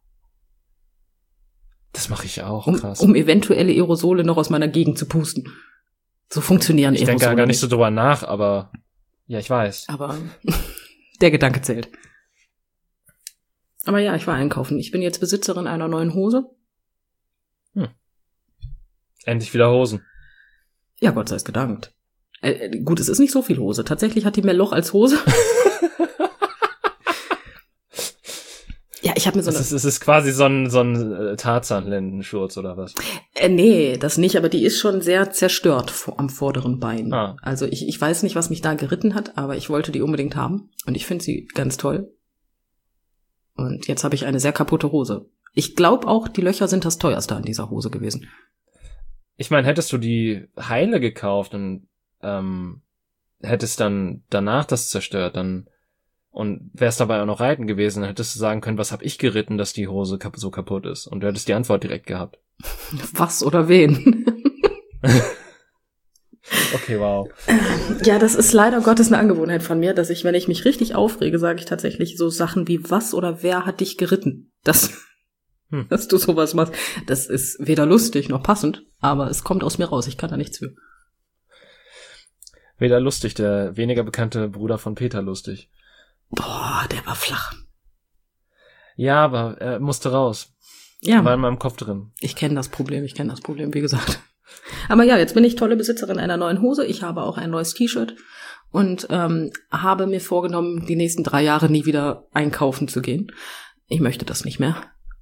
Das mache ich auch, um, krass. Um eventuelle Aerosole noch aus meiner Gegend zu pusten. So funktionieren ich Aerosole. Ich denke gar nicht so drüber nach, aber ja, ich weiß. Aber der Gedanke zählt. Aber ja, ich war einkaufen. Ich bin jetzt Besitzerin einer neuen Hose. Hm. Endlich wieder Hosen. Ja, Gott sei es gedankt. Äh, gut, es ist nicht so viel Hose. Tatsächlich hat die mehr Loch als Hose. Ja, ich habe mir so eine... Es ist, es ist quasi so ein, so ein äh, Tarzan-Lendenschurz oder was? Äh, nee, das nicht, aber die ist schon sehr zerstört vor, am vorderen Bein. Ah. Also ich, ich weiß nicht, was mich da geritten hat, aber ich wollte die unbedingt haben. Und ich finde sie ganz toll. Und jetzt habe ich eine sehr kaputte Hose. Ich glaube auch, die Löcher sind das teuerste an dieser Hose gewesen. Ich meine, hättest du die heile gekauft und ähm, hättest dann danach das zerstört, dann und wärst dabei auch noch reiten gewesen, dann hättest du sagen können, was hab ich geritten, dass die Hose kap- so kaputt ist. Und du hättest die Antwort direkt gehabt. Was oder wen? Okay, wow. Ja, das ist leider Gottes eine Angewohnheit von mir, dass ich, wenn ich mich richtig aufrege, sage ich tatsächlich so Sachen wie was oder wer hat dich geritten? Das, hm. Dass du sowas machst. Das ist weder lustig noch passend, aber es kommt aus mir raus. Ich kann da nichts für. Weder Lustig, der weniger bekannte Bruder von Peter Lustig. Boah, der war flach. Ja, aber er musste raus. Ja. War in meinem Kopf drin. Ich kenne das Problem, ich kenne das Problem, wie gesagt. Aber ja, jetzt bin ich tolle Besitzerin einer neuen Hose. Ich habe auch ein neues T-Shirt und ähm, habe mir vorgenommen, die nächsten drei Jahre nie wieder einkaufen zu gehen. Ich möchte das nicht mehr.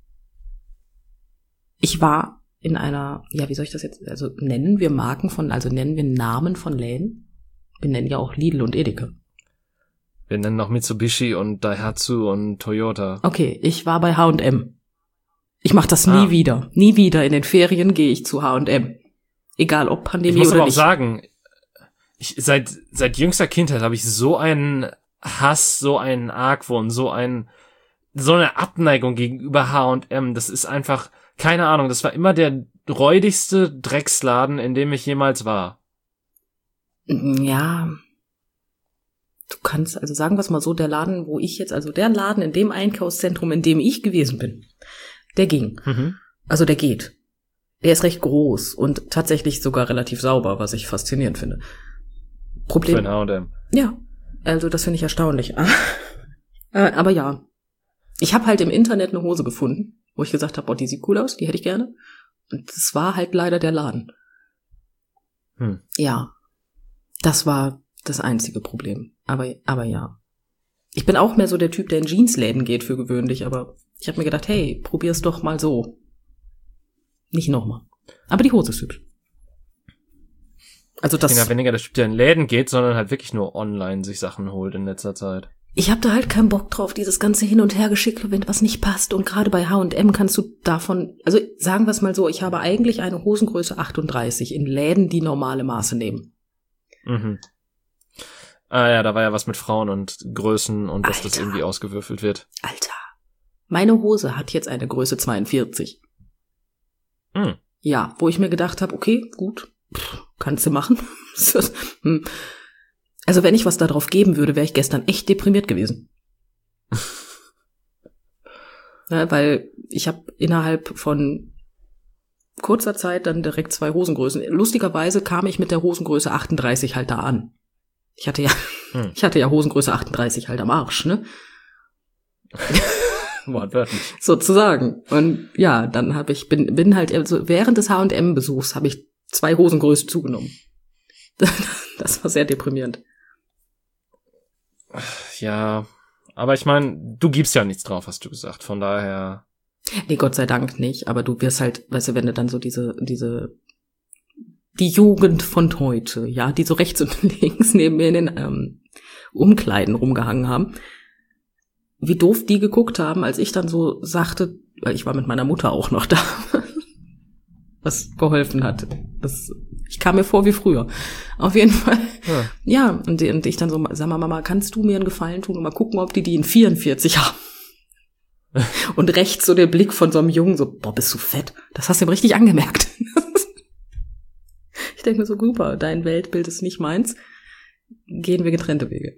Ich war in einer, ja, wie soll ich das jetzt, also nennen wir Marken von, also nennen wir Namen von Läden? Wir nennen ja auch Lidl und Edeka. Wir nennen noch Mitsubishi und Daihatsu und Toyota. Okay, ich war bei H und M. Ich mache das nie ah. wieder. Nie wieder in den Ferien gehe ich zu H und M. Egal ob Pandemie oder nicht. Ich muss oder aber nicht. auch sagen, ich, seit seit jüngster Kindheit habe ich so einen Hass, so einen Argwohn, so ein so eine Abneigung gegenüber H und M. Das ist einfach, keine Ahnung, das war immer der räudigste Drecksladen, in dem ich jemals war. Ja, du kannst, also sagen wir es mal so, der Laden, wo ich jetzt, also der Laden in dem Einkaufszentrum, in dem ich gewesen bin, der ging. Mhm. Also der geht. Der ist recht groß und tatsächlich sogar relativ sauber, was ich faszinierend finde. Problem. Für ein H und M. Ja, also das finde ich erstaunlich. Aber ja, ich habe halt im Internet eine Hose gefunden, wo ich gesagt habe, oh, die sieht cool aus, die hätte ich gerne. Und das war halt leider der Laden. Hm. Ja. Das war das einzige Problem. Aber, aber ja. Ich bin auch mehr so der Typ, der in Jeansläden geht für gewöhnlich, aber ich habe mir gedacht, hey, probier's doch mal so. Nicht nochmal. Aber die Hose ist hübsch. Also das. Ich bin ja weniger der Typ, der in Läden geht, sondern halt wirklich nur online sich Sachen holt in letzter Zeit. Ich habe da halt keinen Bock drauf, dieses ganze Hin- und Hergeschicke, wenn was nicht passt. Und gerade bei H und M kannst du davon, also sagen wir es mal so, ich habe eigentlich eine Hosengröße achtunddreißig in Läden, die normale Maße nehmen. Mhm. Ah ja, da war ja was mit Frauen und Größen und dass Alter. das irgendwie ausgewürfelt wird. Alter. Meine Hose hat jetzt eine Größe zweiundvierzig. Mhm. Ja, wo ich mir gedacht habe, okay, gut, pff, kannst du machen. Also wenn ich was da drauf geben würde, wäre ich gestern echt deprimiert gewesen. Ja, weil ich habe innerhalb von kurzer Zeit dann direkt zwei Hosengrößen. Lustigerweise kam ich mit der Hosengröße achtunddreißig halt da an. Ich hatte ja, hm. ich hatte ja Hosengröße achtunddreißig halt am Arsch, ne? Wortwörtlich. Sozusagen. Und ja, dann habe ich, bin, bin halt, also während des H und M-Besuchs habe ich zwei Hosengrößen zugenommen. Das war sehr deprimierend. Ja, aber ich meine, du gibst ja nichts drauf, hast du gesagt. Von daher. Nee, Gott sei Dank nicht. Aber du wirst halt, weißt du, wenn du dann so diese, diese, die Jugend von heute, ja, die so rechts und links neben mir in den ähm, Umkleiden rumgehangen haben, wie doof die geguckt haben, als ich dann so sagte, weil ich war mit meiner Mutter auch noch da, was geholfen hat. Das, ich kam mir vor wie früher. Auf jeden Fall. Ja, ja und, und ich dann so, sag mal, Mama, kannst du mir einen Gefallen tun und mal gucken, ob die die in vierundvierzig haben? Und rechts so der Blick von so einem Jungen, so, boah, bist du fett? Das hast du ihm richtig angemerkt. Ich denke mir so, super, dein Weltbild ist nicht meins. Gehen wir getrennte Wege.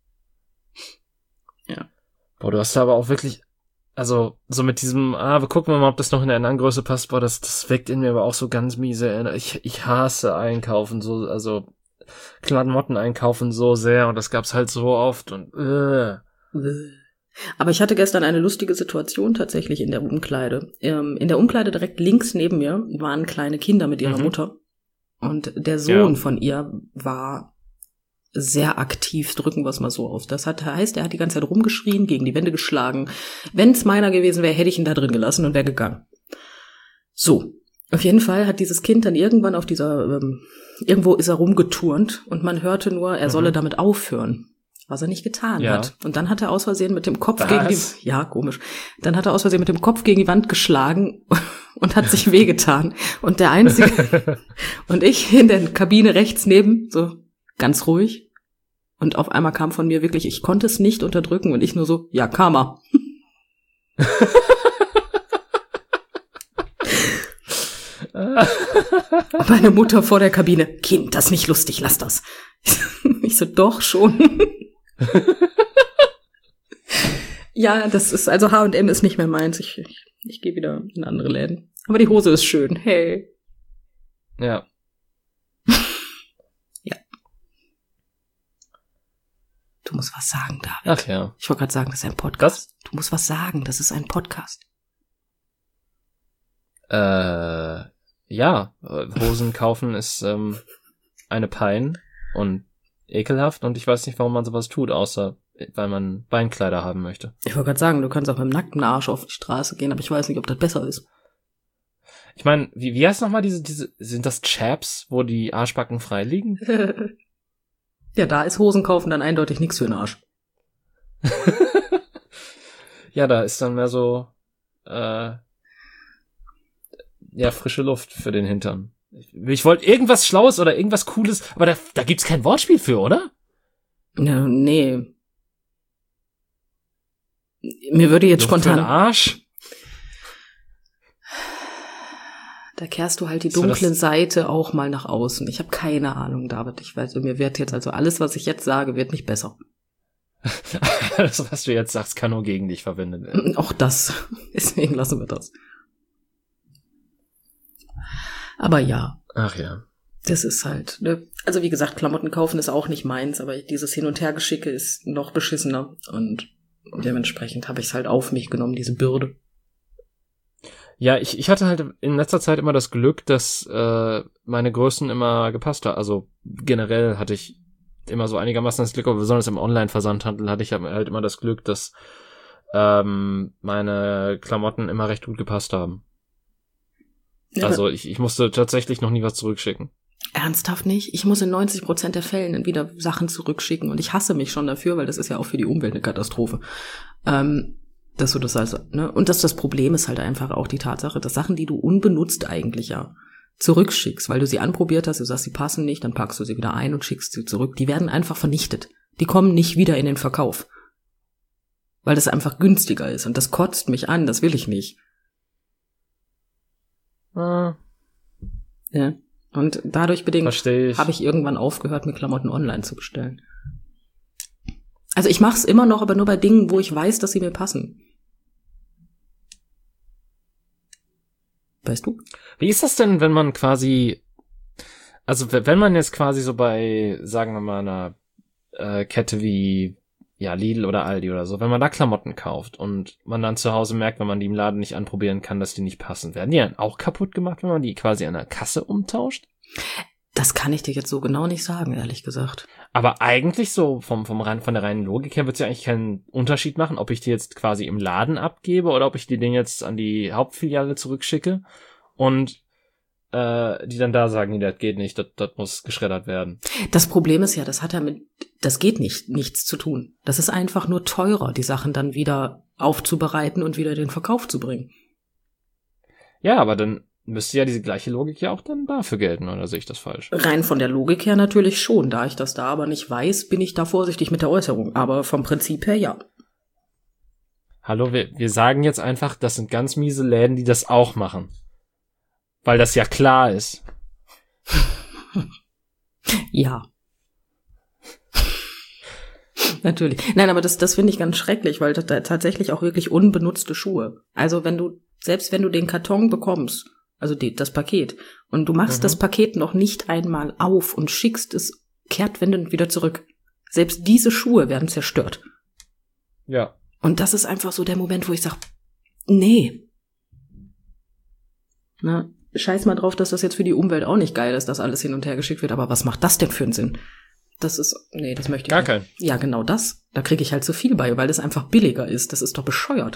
Ja. Boah, du hast da aber auch wirklich, also so mit diesem, ah, wir gucken mal, ob das noch in der anderen Größe passt, boah, das, das weckt in mir aber auch so ganz miese, ich, ich hasse einkaufen, so, also Klamotten einkaufen so sehr und das gab's halt so oft und äh. Aber ich hatte gestern eine lustige Situation tatsächlich in der Umkleide. Ähm, in der Umkleide direkt links neben mir waren kleine Kinder mit ihrer mhm. Mutter. Und der Sohn ja. von ihr war sehr aktiv, drücken wir es mal so aus. Das hat, heißt, er hat die ganze Zeit rumgeschrien, gegen die Wände geschlagen. Wenn es meiner gewesen wäre, hätte ich ihn da drin gelassen und wäre gegangen. So, auf jeden Fall hat dieses Kind dann irgendwann auf dieser, ähm, irgendwo ist er rumgeturnt und man hörte nur, er mhm. solle damit aufhören. Was er nicht getan ja. hat. Und dann hat er aus Versehen mit dem Kopf was? gegen die, ja, komisch. Dann hat er aus Versehen mit dem Kopf gegen die Wand geschlagen und hat sich wehgetan. Und der Einzige, und ich in der Kabine rechts neben, so ganz ruhig. Und auf einmal kam von mir wirklich, ich konnte es nicht unterdrücken und ich nur so, ja, Karma. Und meine Mutter vor der Kabine, Kind, das ist nicht lustig, lass das. Ich so, doch schon. Ja, das ist, also H und M ist nicht mehr meins. Ich, ich, ich gehe wieder in andere Läden. Aber die Hose ist schön. Hey. Ja. Ja. Du musst was sagen, David. Ach ja. Ich wollte gerade sagen, das ist ein Podcast. Was? Du musst was sagen, das ist ein Podcast. Äh, ja. Hosen kaufen ist ähm, eine Pein und ekelhaft und ich weiß nicht, warum man sowas tut, außer weil man Beinkleider haben möchte. Ich wollte gerade sagen, du kannst auch mit dem nackten Arsch auf die Straße gehen, aber ich weiß nicht, ob das besser ist. Ich meine, wie, wie heißt nochmal diese, diese, sind das Chaps, wo die Arschbacken frei liegen? Ja, da ist Hosen kaufen dann eindeutig nichts für den Arsch. Ja, da ist dann mehr so, äh, ja, frische Luft für den Hintern. Ich, ich wollte irgendwas Schlaues oder irgendwas Cooles, aber da, da gibt's kein Wortspiel für, oder? Ja, nee. Mir würde jetzt Luft spontan... für den Arsch? Da kehrst du halt die dunklen Seite auch mal nach außen. Ich habe keine Ahnung, David. Ich weiß, mir wird jetzt also alles, was ich jetzt sage, wird nicht besser. Alles, was du jetzt sagst, kann nur gegen dich verwendet werden. Auch das. Deswegen lassen wir das. Aber ja. Ach ja. Das ist halt, ne? Also wie gesagt, Klamotten kaufen ist auch nicht meins, aber dieses Hin- und Hergeschicke ist noch beschissener. Und dementsprechend habe ich es halt auf mich genommen, diese Bürde. Ja, ich, ich hatte halt in letzter Zeit immer das Glück, dass äh, meine Größen immer gepasst haben. Also generell hatte ich immer so einigermaßen das Glück, aber besonders im Online-Versandhandel hatte ich halt immer das Glück, dass ähm, meine Klamotten immer recht gut gepasst haben. Ja. Also ich, ich musste tatsächlich noch nie was zurückschicken. Ernsthaft nicht? Ich muss in neunzig Prozent der Fällen wieder Sachen zurückschicken und ich hasse mich schon dafür, weil das ist ja auch für die Umwelt eine Katastrophe. Ähm, dass du das also, ne? Und dass das Problem ist halt einfach auch die Tatsache, dass Sachen, die du unbenutzt eigentlich ja zurückschickst, weil du sie anprobiert hast, du sagst, sie passen nicht, dann packst du sie wieder ein und schickst sie zurück. Die werden einfach vernichtet. Die kommen nicht wieder in den Verkauf. Weil das einfach günstiger ist und das kotzt mich an, das will ich nicht. Ah. Ja. Und dadurch bedingt ich. habe ich irgendwann aufgehört, mir Klamotten online zu bestellen. Also ich mache es immer noch, aber nur bei Dingen, wo ich weiß, dass sie mir passen. Weißt du? Wie ist das denn, wenn man quasi, also wenn man jetzt quasi so bei, sagen wir mal, einer äh, Kette wie ja Lidl oder Aldi oder so, wenn man da Klamotten kauft und man dann zu Hause merkt, wenn man die im Laden nicht anprobieren kann, dass die nicht passen, werden die dann auch kaputt gemacht, wenn man die quasi an der Kasse umtauscht? Das kann ich dir jetzt so genau nicht sagen, ehrlich gesagt. Aber eigentlich so vom vom rein von der reinen Logik her wird es ja eigentlich keinen Unterschied machen, ob ich die jetzt quasi im Laden abgebe oder ob ich die Dinge jetzt an die Hauptfiliale zurückschicke und äh, die dann da sagen, nee, das geht nicht, das, das muss geschreddert werden. Das Problem ist ja, das hat ja mit, das geht nicht, nichts zu tun. Das ist einfach nur teurer, die Sachen dann wieder aufzubereiten und wieder in den Verkauf zu bringen. Ja, aber dann müsste ja diese gleiche Logik ja auch dann dafür gelten, oder sehe ich das falsch? Rein von der Logik her natürlich schon. Da ich das da aber nicht weiß, bin ich da vorsichtig mit der Äußerung. Aber vom Prinzip her ja. Hallo, wir, wir sagen jetzt einfach, das sind ganz miese Läden, die das auch machen. Weil das ja klar ist. Ja. Natürlich. Nein, aber das, das finde ich ganz schrecklich, weil das da tatsächlich auch wirklich unbenutzte Schuhe. Also wenn du, selbst wenn du den Karton bekommst, also die, das Paket, und du machst mhm. das Paket noch nicht einmal auf und schickst es kehrtwendend wieder zurück. Selbst diese Schuhe werden zerstört. Ja. Und das ist einfach so der Moment, wo ich sage, nee. Na, scheiß mal drauf, dass das jetzt für die Umwelt auch nicht geil ist, dass alles hin und her geschickt wird. Aber was macht das denn für einen Sinn? Das ist, nee, das möchte ich Gar nicht. kein. Ja, genau das. Da kriege ich halt zu viel bei, weil das einfach billiger ist. Das ist doch bescheuert.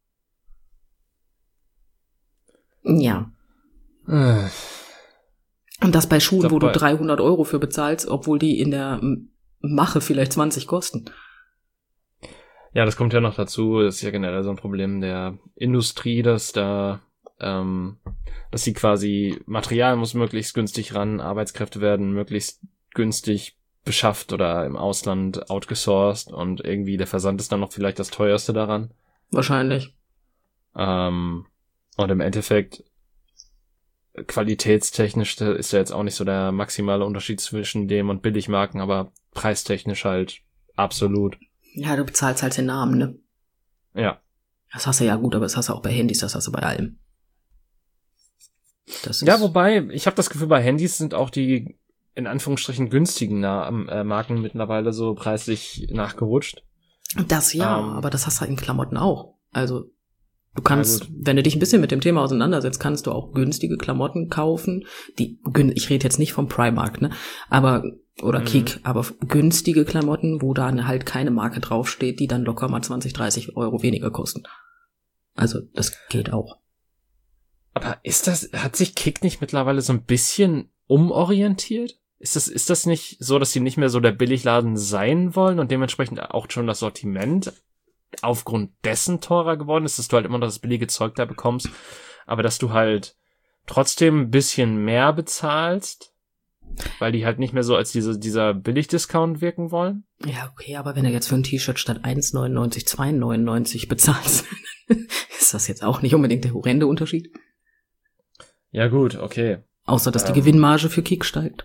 Ja. Äh. Und das bei Schuhen, Doch, wo du bei- dreihundert Euro für bezahlst, obwohl die in der M- Mache vielleicht zwanzig kosten. Ja, das kommt ja noch dazu. Das ist ja generell so ein Problem der Industrie, dass da, ähm, dass sie quasi Material muss möglichst günstig ran, Arbeitskräfte werden möglichst günstig beschafft oder im Ausland outgesourced und irgendwie der Versand ist dann noch vielleicht das teuerste daran. Wahrscheinlich. Ähm, und im Endeffekt qualitätstechnisch ist ja jetzt auch nicht so der maximale Unterschied zwischen dem und Billigmarken, aber preistechnisch halt absolut. Ja, du bezahlst halt den Namen, ne? Ja. Das hast du ja gut, aber das hast du auch bei Handys, das hast du bei allem. Das ist Ja, wobei, ich habe das Gefühl, bei Handys sind auch die in Anführungsstrichen günstigen Na- äh, Marken mittlerweile so preislich nachgerutscht. das ja, ähm, aber das hast du in Klamotten auch. Also du kannst, Ja, gut. wenn du dich ein bisschen mit dem Thema auseinandersetzt, kannst du auch günstige Klamotten kaufen. Die, gün- ich rede jetzt nicht vom Primark, ne? Aber oder Mhm. Kick, aber günstige Klamotten, wo dann halt keine Marke draufsteht, die dann locker mal zwanzig, dreißig Euro weniger kosten. Also das geht auch. Aber ist das, hat sich Kick nicht mittlerweile so ein bisschen umorientiert? Ist das, ist das nicht so, dass sie nicht mehr so der Billigladen sein wollen und dementsprechend auch schon das Sortiment aufgrund dessen teurer geworden ist, dass du halt immer noch das billige Zeug da bekommst, aber dass du halt trotzdem ein bisschen mehr bezahlst, weil die halt nicht mehr so als diese, dieser Billig-Discount wirken wollen? Ja, okay, aber wenn du jetzt für ein T-Shirt statt eins neunundneunzig zwei neunundneunzig bezahlst, ist das jetzt auch nicht unbedingt der horrende Unterschied. Ja gut, okay. Außer, dass die Ähm. Gewinnmarge für Kick steigt.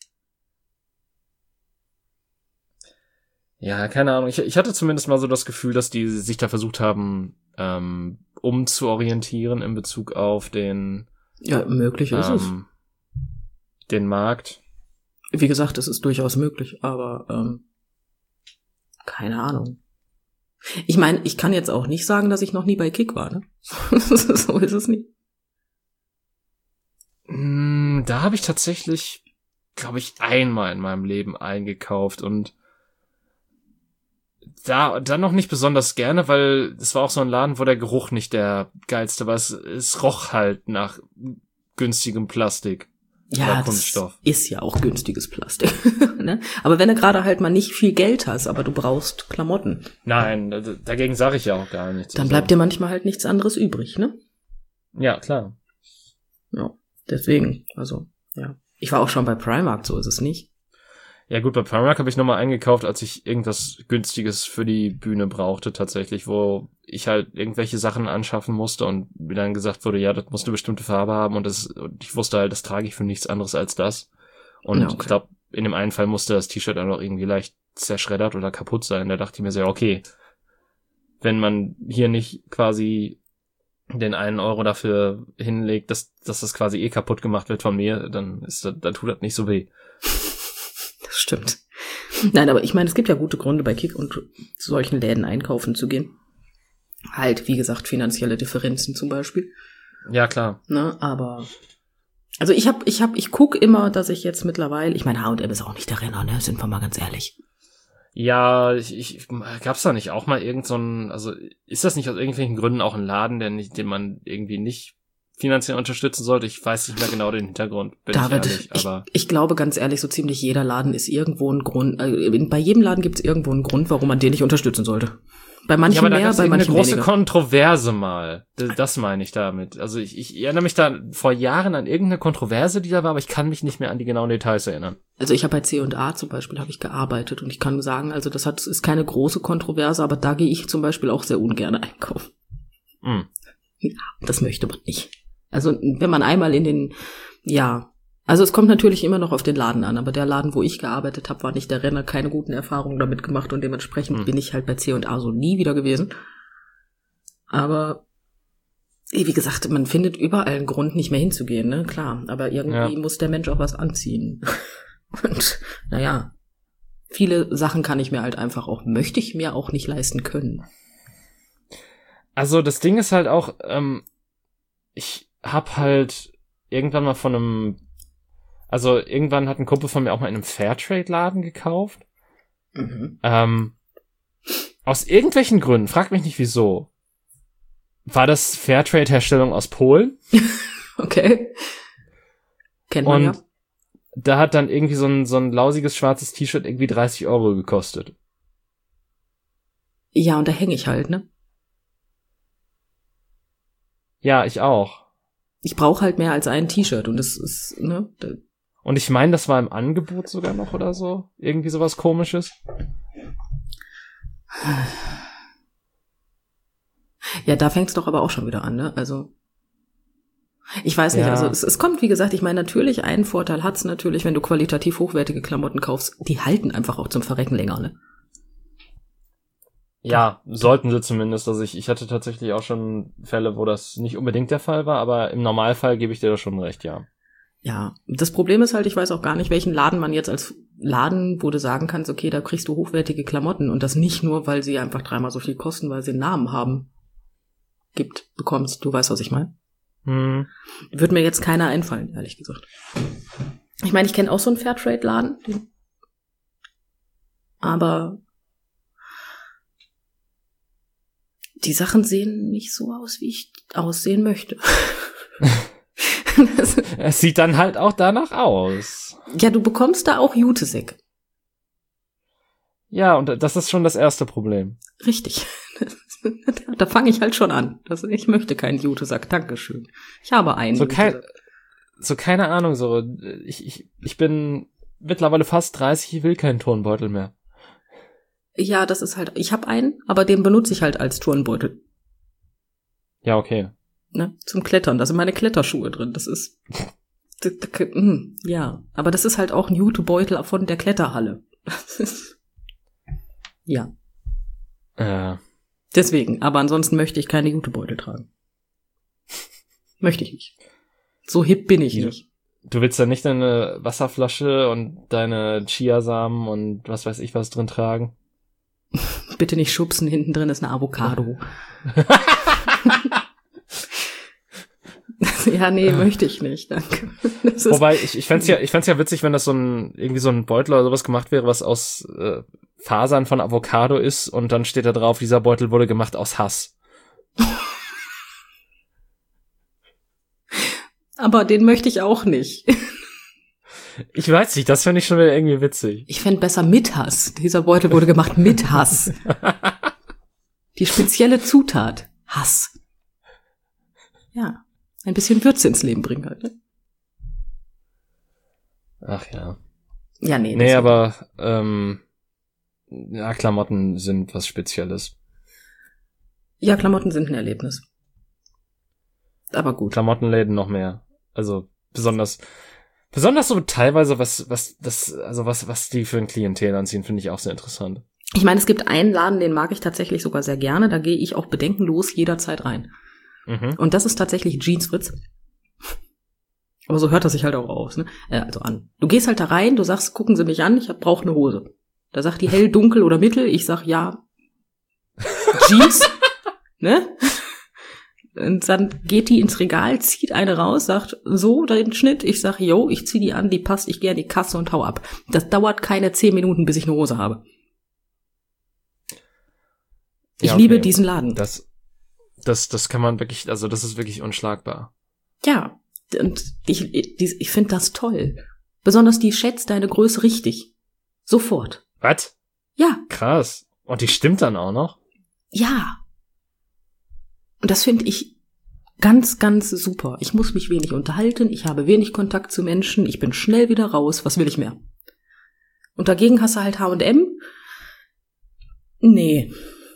Ja, keine Ahnung. Ich, ich hatte zumindest mal so das Gefühl, dass die sich da versucht haben, ähm, umzuorientieren in Bezug auf den, Ja, möglich ist es. ähm, den Markt. Wie gesagt, es ist durchaus möglich, aber ähm, keine Ahnung. Ich meine, ich kann jetzt auch nicht sagen, dass ich noch nie bei Kick war, ne? So ist es nicht. Mm, Da habe ich tatsächlich, glaube ich, einmal in meinem Leben eingekauft und da dann noch nicht besonders gerne, weil es war auch so ein Laden, wo der Geruch nicht der geilste war. Es, es roch halt nach günstigem Plastik. Ja, Oder das Kunststoff. ist ja auch günstiges Plastik. Ne? Aber wenn du gerade halt mal nicht viel Geld hast, aber du brauchst Klamotten, Nein, d- dagegen sage ich ja auch gar nichts. dann Also, bleibt dir manchmal halt nichts anderes übrig, ne? ja, klar. Ja, deswegen, also, ja. Ich war auch schon bei Primark, so ist es nicht. Ja gut, bei Primark habe ich nochmal eingekauft, als ich irgendwas Günstiges für die Bühne brauchte tatsächlich, wo ich halt irgendwelche Sachen anschaffen musste und mir dann gesagt wurde, ja, das muss eine bestimmte Farbe haben und, das, und ich wusste halt, das trage ich für nichts anderes als das. Und Ja, okay. ich glaube, in dem einen Fall musste das T-Shirt dann auch irgendwie leicht zerschreddert oder kaputt sein. Da dachte ich mir so, ja, okay, wenn man hier nicht quasi den einen Euro dafür hinlegt, dass, dass das quasi eh kaputt gemacht wird von mir, dann ist das, dann tut das nicht so weh. Das stimmt. Nein, aber ich meine, es gibt ja gute Gründe, bei Kick und zu solchen Läden einkaufen zu gehen. Halt, wie gesagt, finanzielle Differenzen zum Beispiel. Ja, klar. Ne, aber also ich hab, ich hab, ich guck immer, dass ich jetzt mittlerweile, ich meine, H und M ist auch nicht der Renner, ne, sind wir mal ganz ehrlich. Ja, ich, ich gab's da nicht auch mal irgend so ein, also ist das nicht aus irgendwelchen Gründen auch ein Laden, der nicht, den man irgendwie nicht finanziell unterstützen sollte? Ich weiß nicht mehr genau den Hintergrund, bin David, ich ehrlich, ich, aber ich glaube ganz ehrlich, so ziemlich jeder Laden ist irgendwo ein Grund, äh, bei jedem Laden gibt es irgendwo einen Grund, warum man den nicht unterstützen sollte. Bei manchen ja, aber da mehr, gab's bei eine manchen große weniger. Kontroverse mal. D- Das meine ich damit. Also ich, ich erinnere mich da vor Jahren an irgendeine Kontroverse, die da war, aber ich kann mich nicht mehr an die genauen Details erinnern. Also ich habe bei C und A zum Beispiel habe ich gearbeitet und ich kann sagen, also das hat ist keine große Kontroverse, aber da gehe ich zum Beispiel auch sehr ungern einkaufen. Hm. Das möchte man nicht. Also wenn man einmal in den, ja, also es kommt natürlich immer noch auf den Laden an, aber der Laden, wo ich gearbeitet habe, war nicht der Renner, keine guten Erfahrungen damit gemacht und dementsprechend Hm. bin ich halt bei C und A so nie wieder gewesen. Aber wie gesagt, man findet überall einen Grund, nicht mehr hinzugehen, ne? Klar, aber irgendwie Ja. muss der Mensch auch was anziehen. Und naja, viele Sachen kann ich mir halt einfach auch, möchte ich mir auch nicht leisten können. Also das Ding ist halt auch, ähm, ich hab halt irgendwann mal von einem, also irgendwann hat ein Kumpel von mir auch mal in einem Fairtrade-Laden gekauft. Mhm. Ähm, aus irgendwelchen Gründen, frag mich nicht wieso, war das Fairtrade-Herstellung aus Polen. Okay. Kennt man Und ja. da hat dann irgendwie so ein, so ein lausiges schwarzes T-Shirt irgendwie dreißig Euro gekostet. Ja, und da hänge ich halt, ne? Ja, ich auch. Ich brauche halt mehr als ein T-Shirt und das ist, ne? Da- Und ich meine, das war im Angebot sogar noch oder so. Irgendwie sowas Komisches. Ja, da fängt's doch aber auch schon wieder an, ne? Also ich weiß nicht, Ja. also es, es kommt, wie gesagt, ich meine, natürlich einen Vorteil hat's natürlich, wenn du qualitativ hochwertige Klamotten kaufst, die halten einfach auch zum Verrecken länger, ne? Ja, sollten sie zumindest. Also ich, ich hatte tatsächlich auch schon Fälle, wo das nicht unbedingt der Fall war, aber im Normalfall gebe ich dir da schon recht, ja. Ja, das Problem ist halt, ich weiß auch gar nicht, welchen Laden man jetzt als Laden, wo du sagen kannst, okay, da kriegst du hochwertige Klamotten und das nicht nur, weil sie einfach dreimal so viel kosten, weil sie einen Namen haben, gibt, bekommst. Du weißt, was ich meine? Hm. Würde mir jetzt keiner einfallen, ehrlich gesagt. Ich meine, ich kenne auch so einen Fairtrade-Laden, den- aber die Sachen sehen nicht so aus, wie ich aussehen möchte. Das- Es sieht dann halt auch danach aus. ja, du bekommst da auch Jutesäcke. Ja, und das ist schon das erste Problem. Richtig. Da fange ich halt schon an. Das, ich möchte keinen Jutesack, Dankeschön. Ich habe einen. So kein, Jutesack. so keine Ahnung, so, ich, ich, ich bin mittlerweile fast dreißig, ich will keinen Turnbeutel mehr. Ja, das ist halt, ich habe einen, aber den benutze ich halt als Turnbeutel. Ja, okay. Ne? Zum Klettern. Da sind meine Kletterschuhe drin. Das ist, das, das, mm, ja. Aber das ist halt auch ein Jutebeutel von der Kletterhalle. Das ist, ja. Äh, Deswegen. Aber ansonsten möchte ich keine Jutebeutel tragen. Möchte ich nicht. So hip bin ich Ja. nicht. du willst da nicht deine Wasserflasche und deine Chiasamen und was weiß ich was drin tragen? Bitte nicht schubsen, hinten drin ist eine Avocado. Ja, nee, möchte ich nicht, danke. Das ist, Wobei, ich, ich fänd's ja, ich fänd's ja witzig, wenn das so ein, irgendwie so ein Beutel oder sowas gemacht wäre, was aus äh, Fasern von Avocado ist und dann steht da drauf, dieser Beutel wurde gemacht aus Hass. aber den möchte ich auch nicht. Ich weiß nicht, das fände ich schon wieder irgendwie witzig. Ich fände besser mit Hass. Dieser Beutel wurde gemacht mit Hass. Die spezielle Zutat. Hass. Ja. Ein bisschen Würze ins Leben bringen halt, ne? Ach ja. Ja, nee. Nee, das- aber ähm, ja, Klamotten sind was Spezielles. Ja, Klamotten sind ein Erlebnis. Aber gut. Klamottenläden noch mehr. Also besonders besonders so teilweise was was das also was was die für ein Klientel anziehen, finde ich auch sehr interessant. Ich meine, es gibt einen Laden, den mag ich tatsächlich sogar sehr gerne. Da gehe ich auch bedenkenlos jederzeit rein. Mhm. Und das ist tatsächlich Jeans Fritz. Aber so hört das sich halt auch aus, ne? Äh, also an. Du gehst halt da rein, du sagst, gucken Sie mich an, ich brauche eine Hose. Da sagt die hell, dunkel oder mittel. Ich sag, ja, Jeans, ne? Und dann geht die ins Regal, zieht eine raus, sagt, so, den Schnitt. Ich sag, yo, ich zieh die an, die passt, ich gehe an die Kasse und hau ab. Das dauert keine zehn Minuten, bis ich eine Hose habe. Ich Ja, okay. liebe diesen Laden. Das das das kann man wirklich, also das ist wirklich unschlagbar. Ja, und ich, ich, ich finde das toll. Besonders die schätzt deine Größe richtig. Sofort. Was? Ja, Krass. Und die stimmt dann auch noch? ja. Und das finde ich ganz, ganz super. Ich muss mich wenig unterhalten, ich habe wenig Kontakt zu Menschen, ich bin schnell wieder raus. Was will ich mehr? Und dagegen hast du halt H und M. Nee.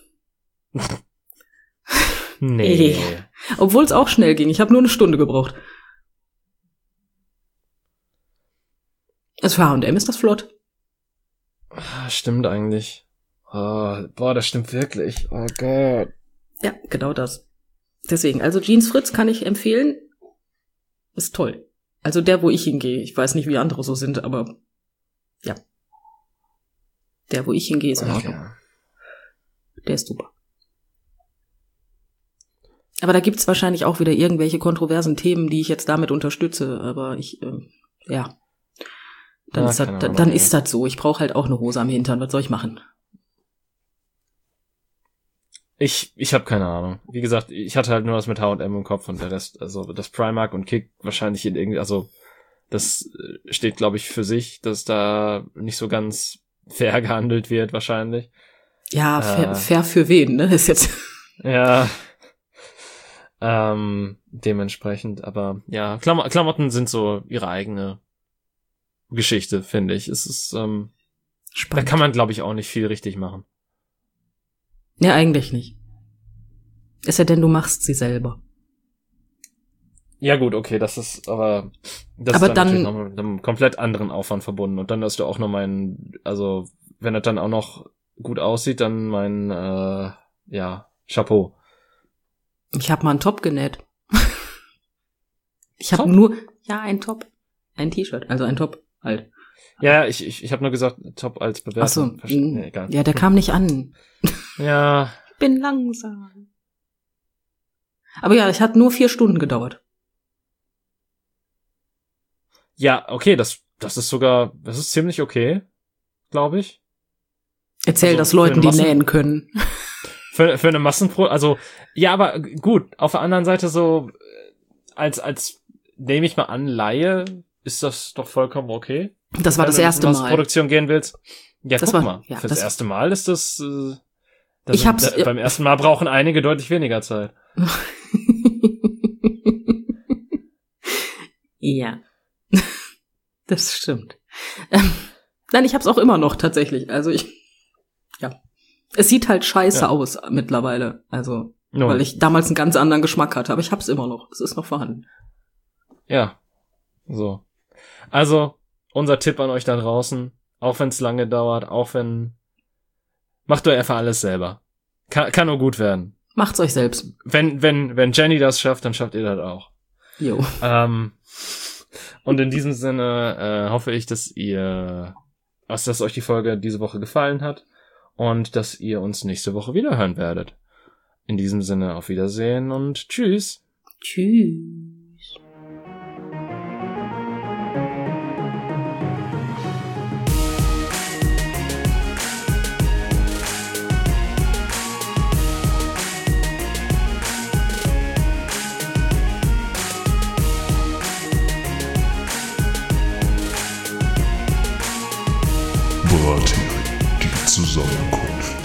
Nee. Obwohl es auch schnell ging. Ich habe nur eine Stunde gebraucht. Also für H und M ist das flott. Ah, stimmt eigentlich. Oh, boah, das stimmt wirklich. Oh Gott. Ja, genau das. Deswegen, also Jeans Fritz kann ich empfehlen. Ist toll. Also der, wo ich hingehe. Ich weiß nicht, wie andere so sind, aber ja. Der, wo ich hingehe, ist in Ach, Ordnung. ja. Der ist super. Aber da gibt's wahrscheinlich auch wieder irgendwelche kontroversen Themen, die ich jetzt damit unterstütze. Aber ich, äh, ja. Dann, ja, ist, das, Ahnung, dann ist das so. Ich brauche halt auch eine Hose am Hintern. Was soll ich machen? Ich ich habe keine Ahnung. Wie gesagt, ich hatte halt nur das mit H und M im Kopf und der Rest, also das Primark und Kick wahrscheinlich in irgendwie, also das steht, glaube ich, für sich, dass da nicht so ganz fair gehandelt wird wahrscheinlich. Ja, fair, äh, fair für wen, ne? Ist jetzt. Ja. Ähm, dementsprechend, aber ja, Klam- Klamotten sind so ihre eigene Geschichte, finde ich. Es ist, ähm, Spannend. Da kann man, glaube ich, auch nicht viel richtig machen. Ja, eigentlich nicht. Ist ja denn, du machst sie selber. Ja gut, okay, das ist aber das aber ist dann, dann natürlich noch mit einem komplett anderen Aufwand verbunden. Und dann hast du auch noch meinen, also wenn das dann auch noch gut aussieht, dann mein, äh, ja, Chapeau. Ich habe mal einen Top genäht. Ich habe nur, ja, ein Top, ein T-Shirt, also ein Top halt. Ja, ich ich ich habe nur gesagt Top als Bewertung. Ach so, nee, egal. Ja, der kam nicht an. Ja. Ich bin langsam. Aber ja, es hat nur vier Stunden gedauert. Ja, okay, das das ist sogar, das ist ziemlich okay, glaube ich. Erzähl also, das Leuten, die Massen- nähen können. Für, für eine Massenpro, also, ja, aber gut, auf der anderen Seite so, als, als, nehme ich mal an, Laie, ist das doch vollkommen okay. Das war Wenn das du erste in Mal. Massenproduktion gehen willst. Ja, das guck war, mal, ja, fürs das erste Mal ist das, äh, das ich hab's, sind, beim ersten Mal brauchen einige deutlich weniger Zeit. Ja. Das stimmt. Ähm, nein, ich hab's auch immer noch, tatsächlich. Also ich, ja. Es sieht halt scheiße ja. aus mittlerweile, also no. weil ich damals einen ganz anderen Geschmack hatte, aber ich hab's immer noch, es ist noch vorhanden. Ja, so. Also, unser Tipp an euch da draußen, auch wenn es lange dauert, auch wenn, macht euch einfach alles selber. Kann, kann nur gut werden. Macht's euch selbst. Wenn, wenn, wenn Jenny das schafft, dann schafft ihr das auch. Jo. Ähm, und in diesem Sinne äh, hoffe ich, dass ihr, dass, dass euch die Folge diese Woche gefallen hat. Und dass ihr uns nächste Woche wieder hören werdet. In diesem Sinne, auf Wiedersehen und tschüss. Tschüss. Bratin, die Zusammenkunft.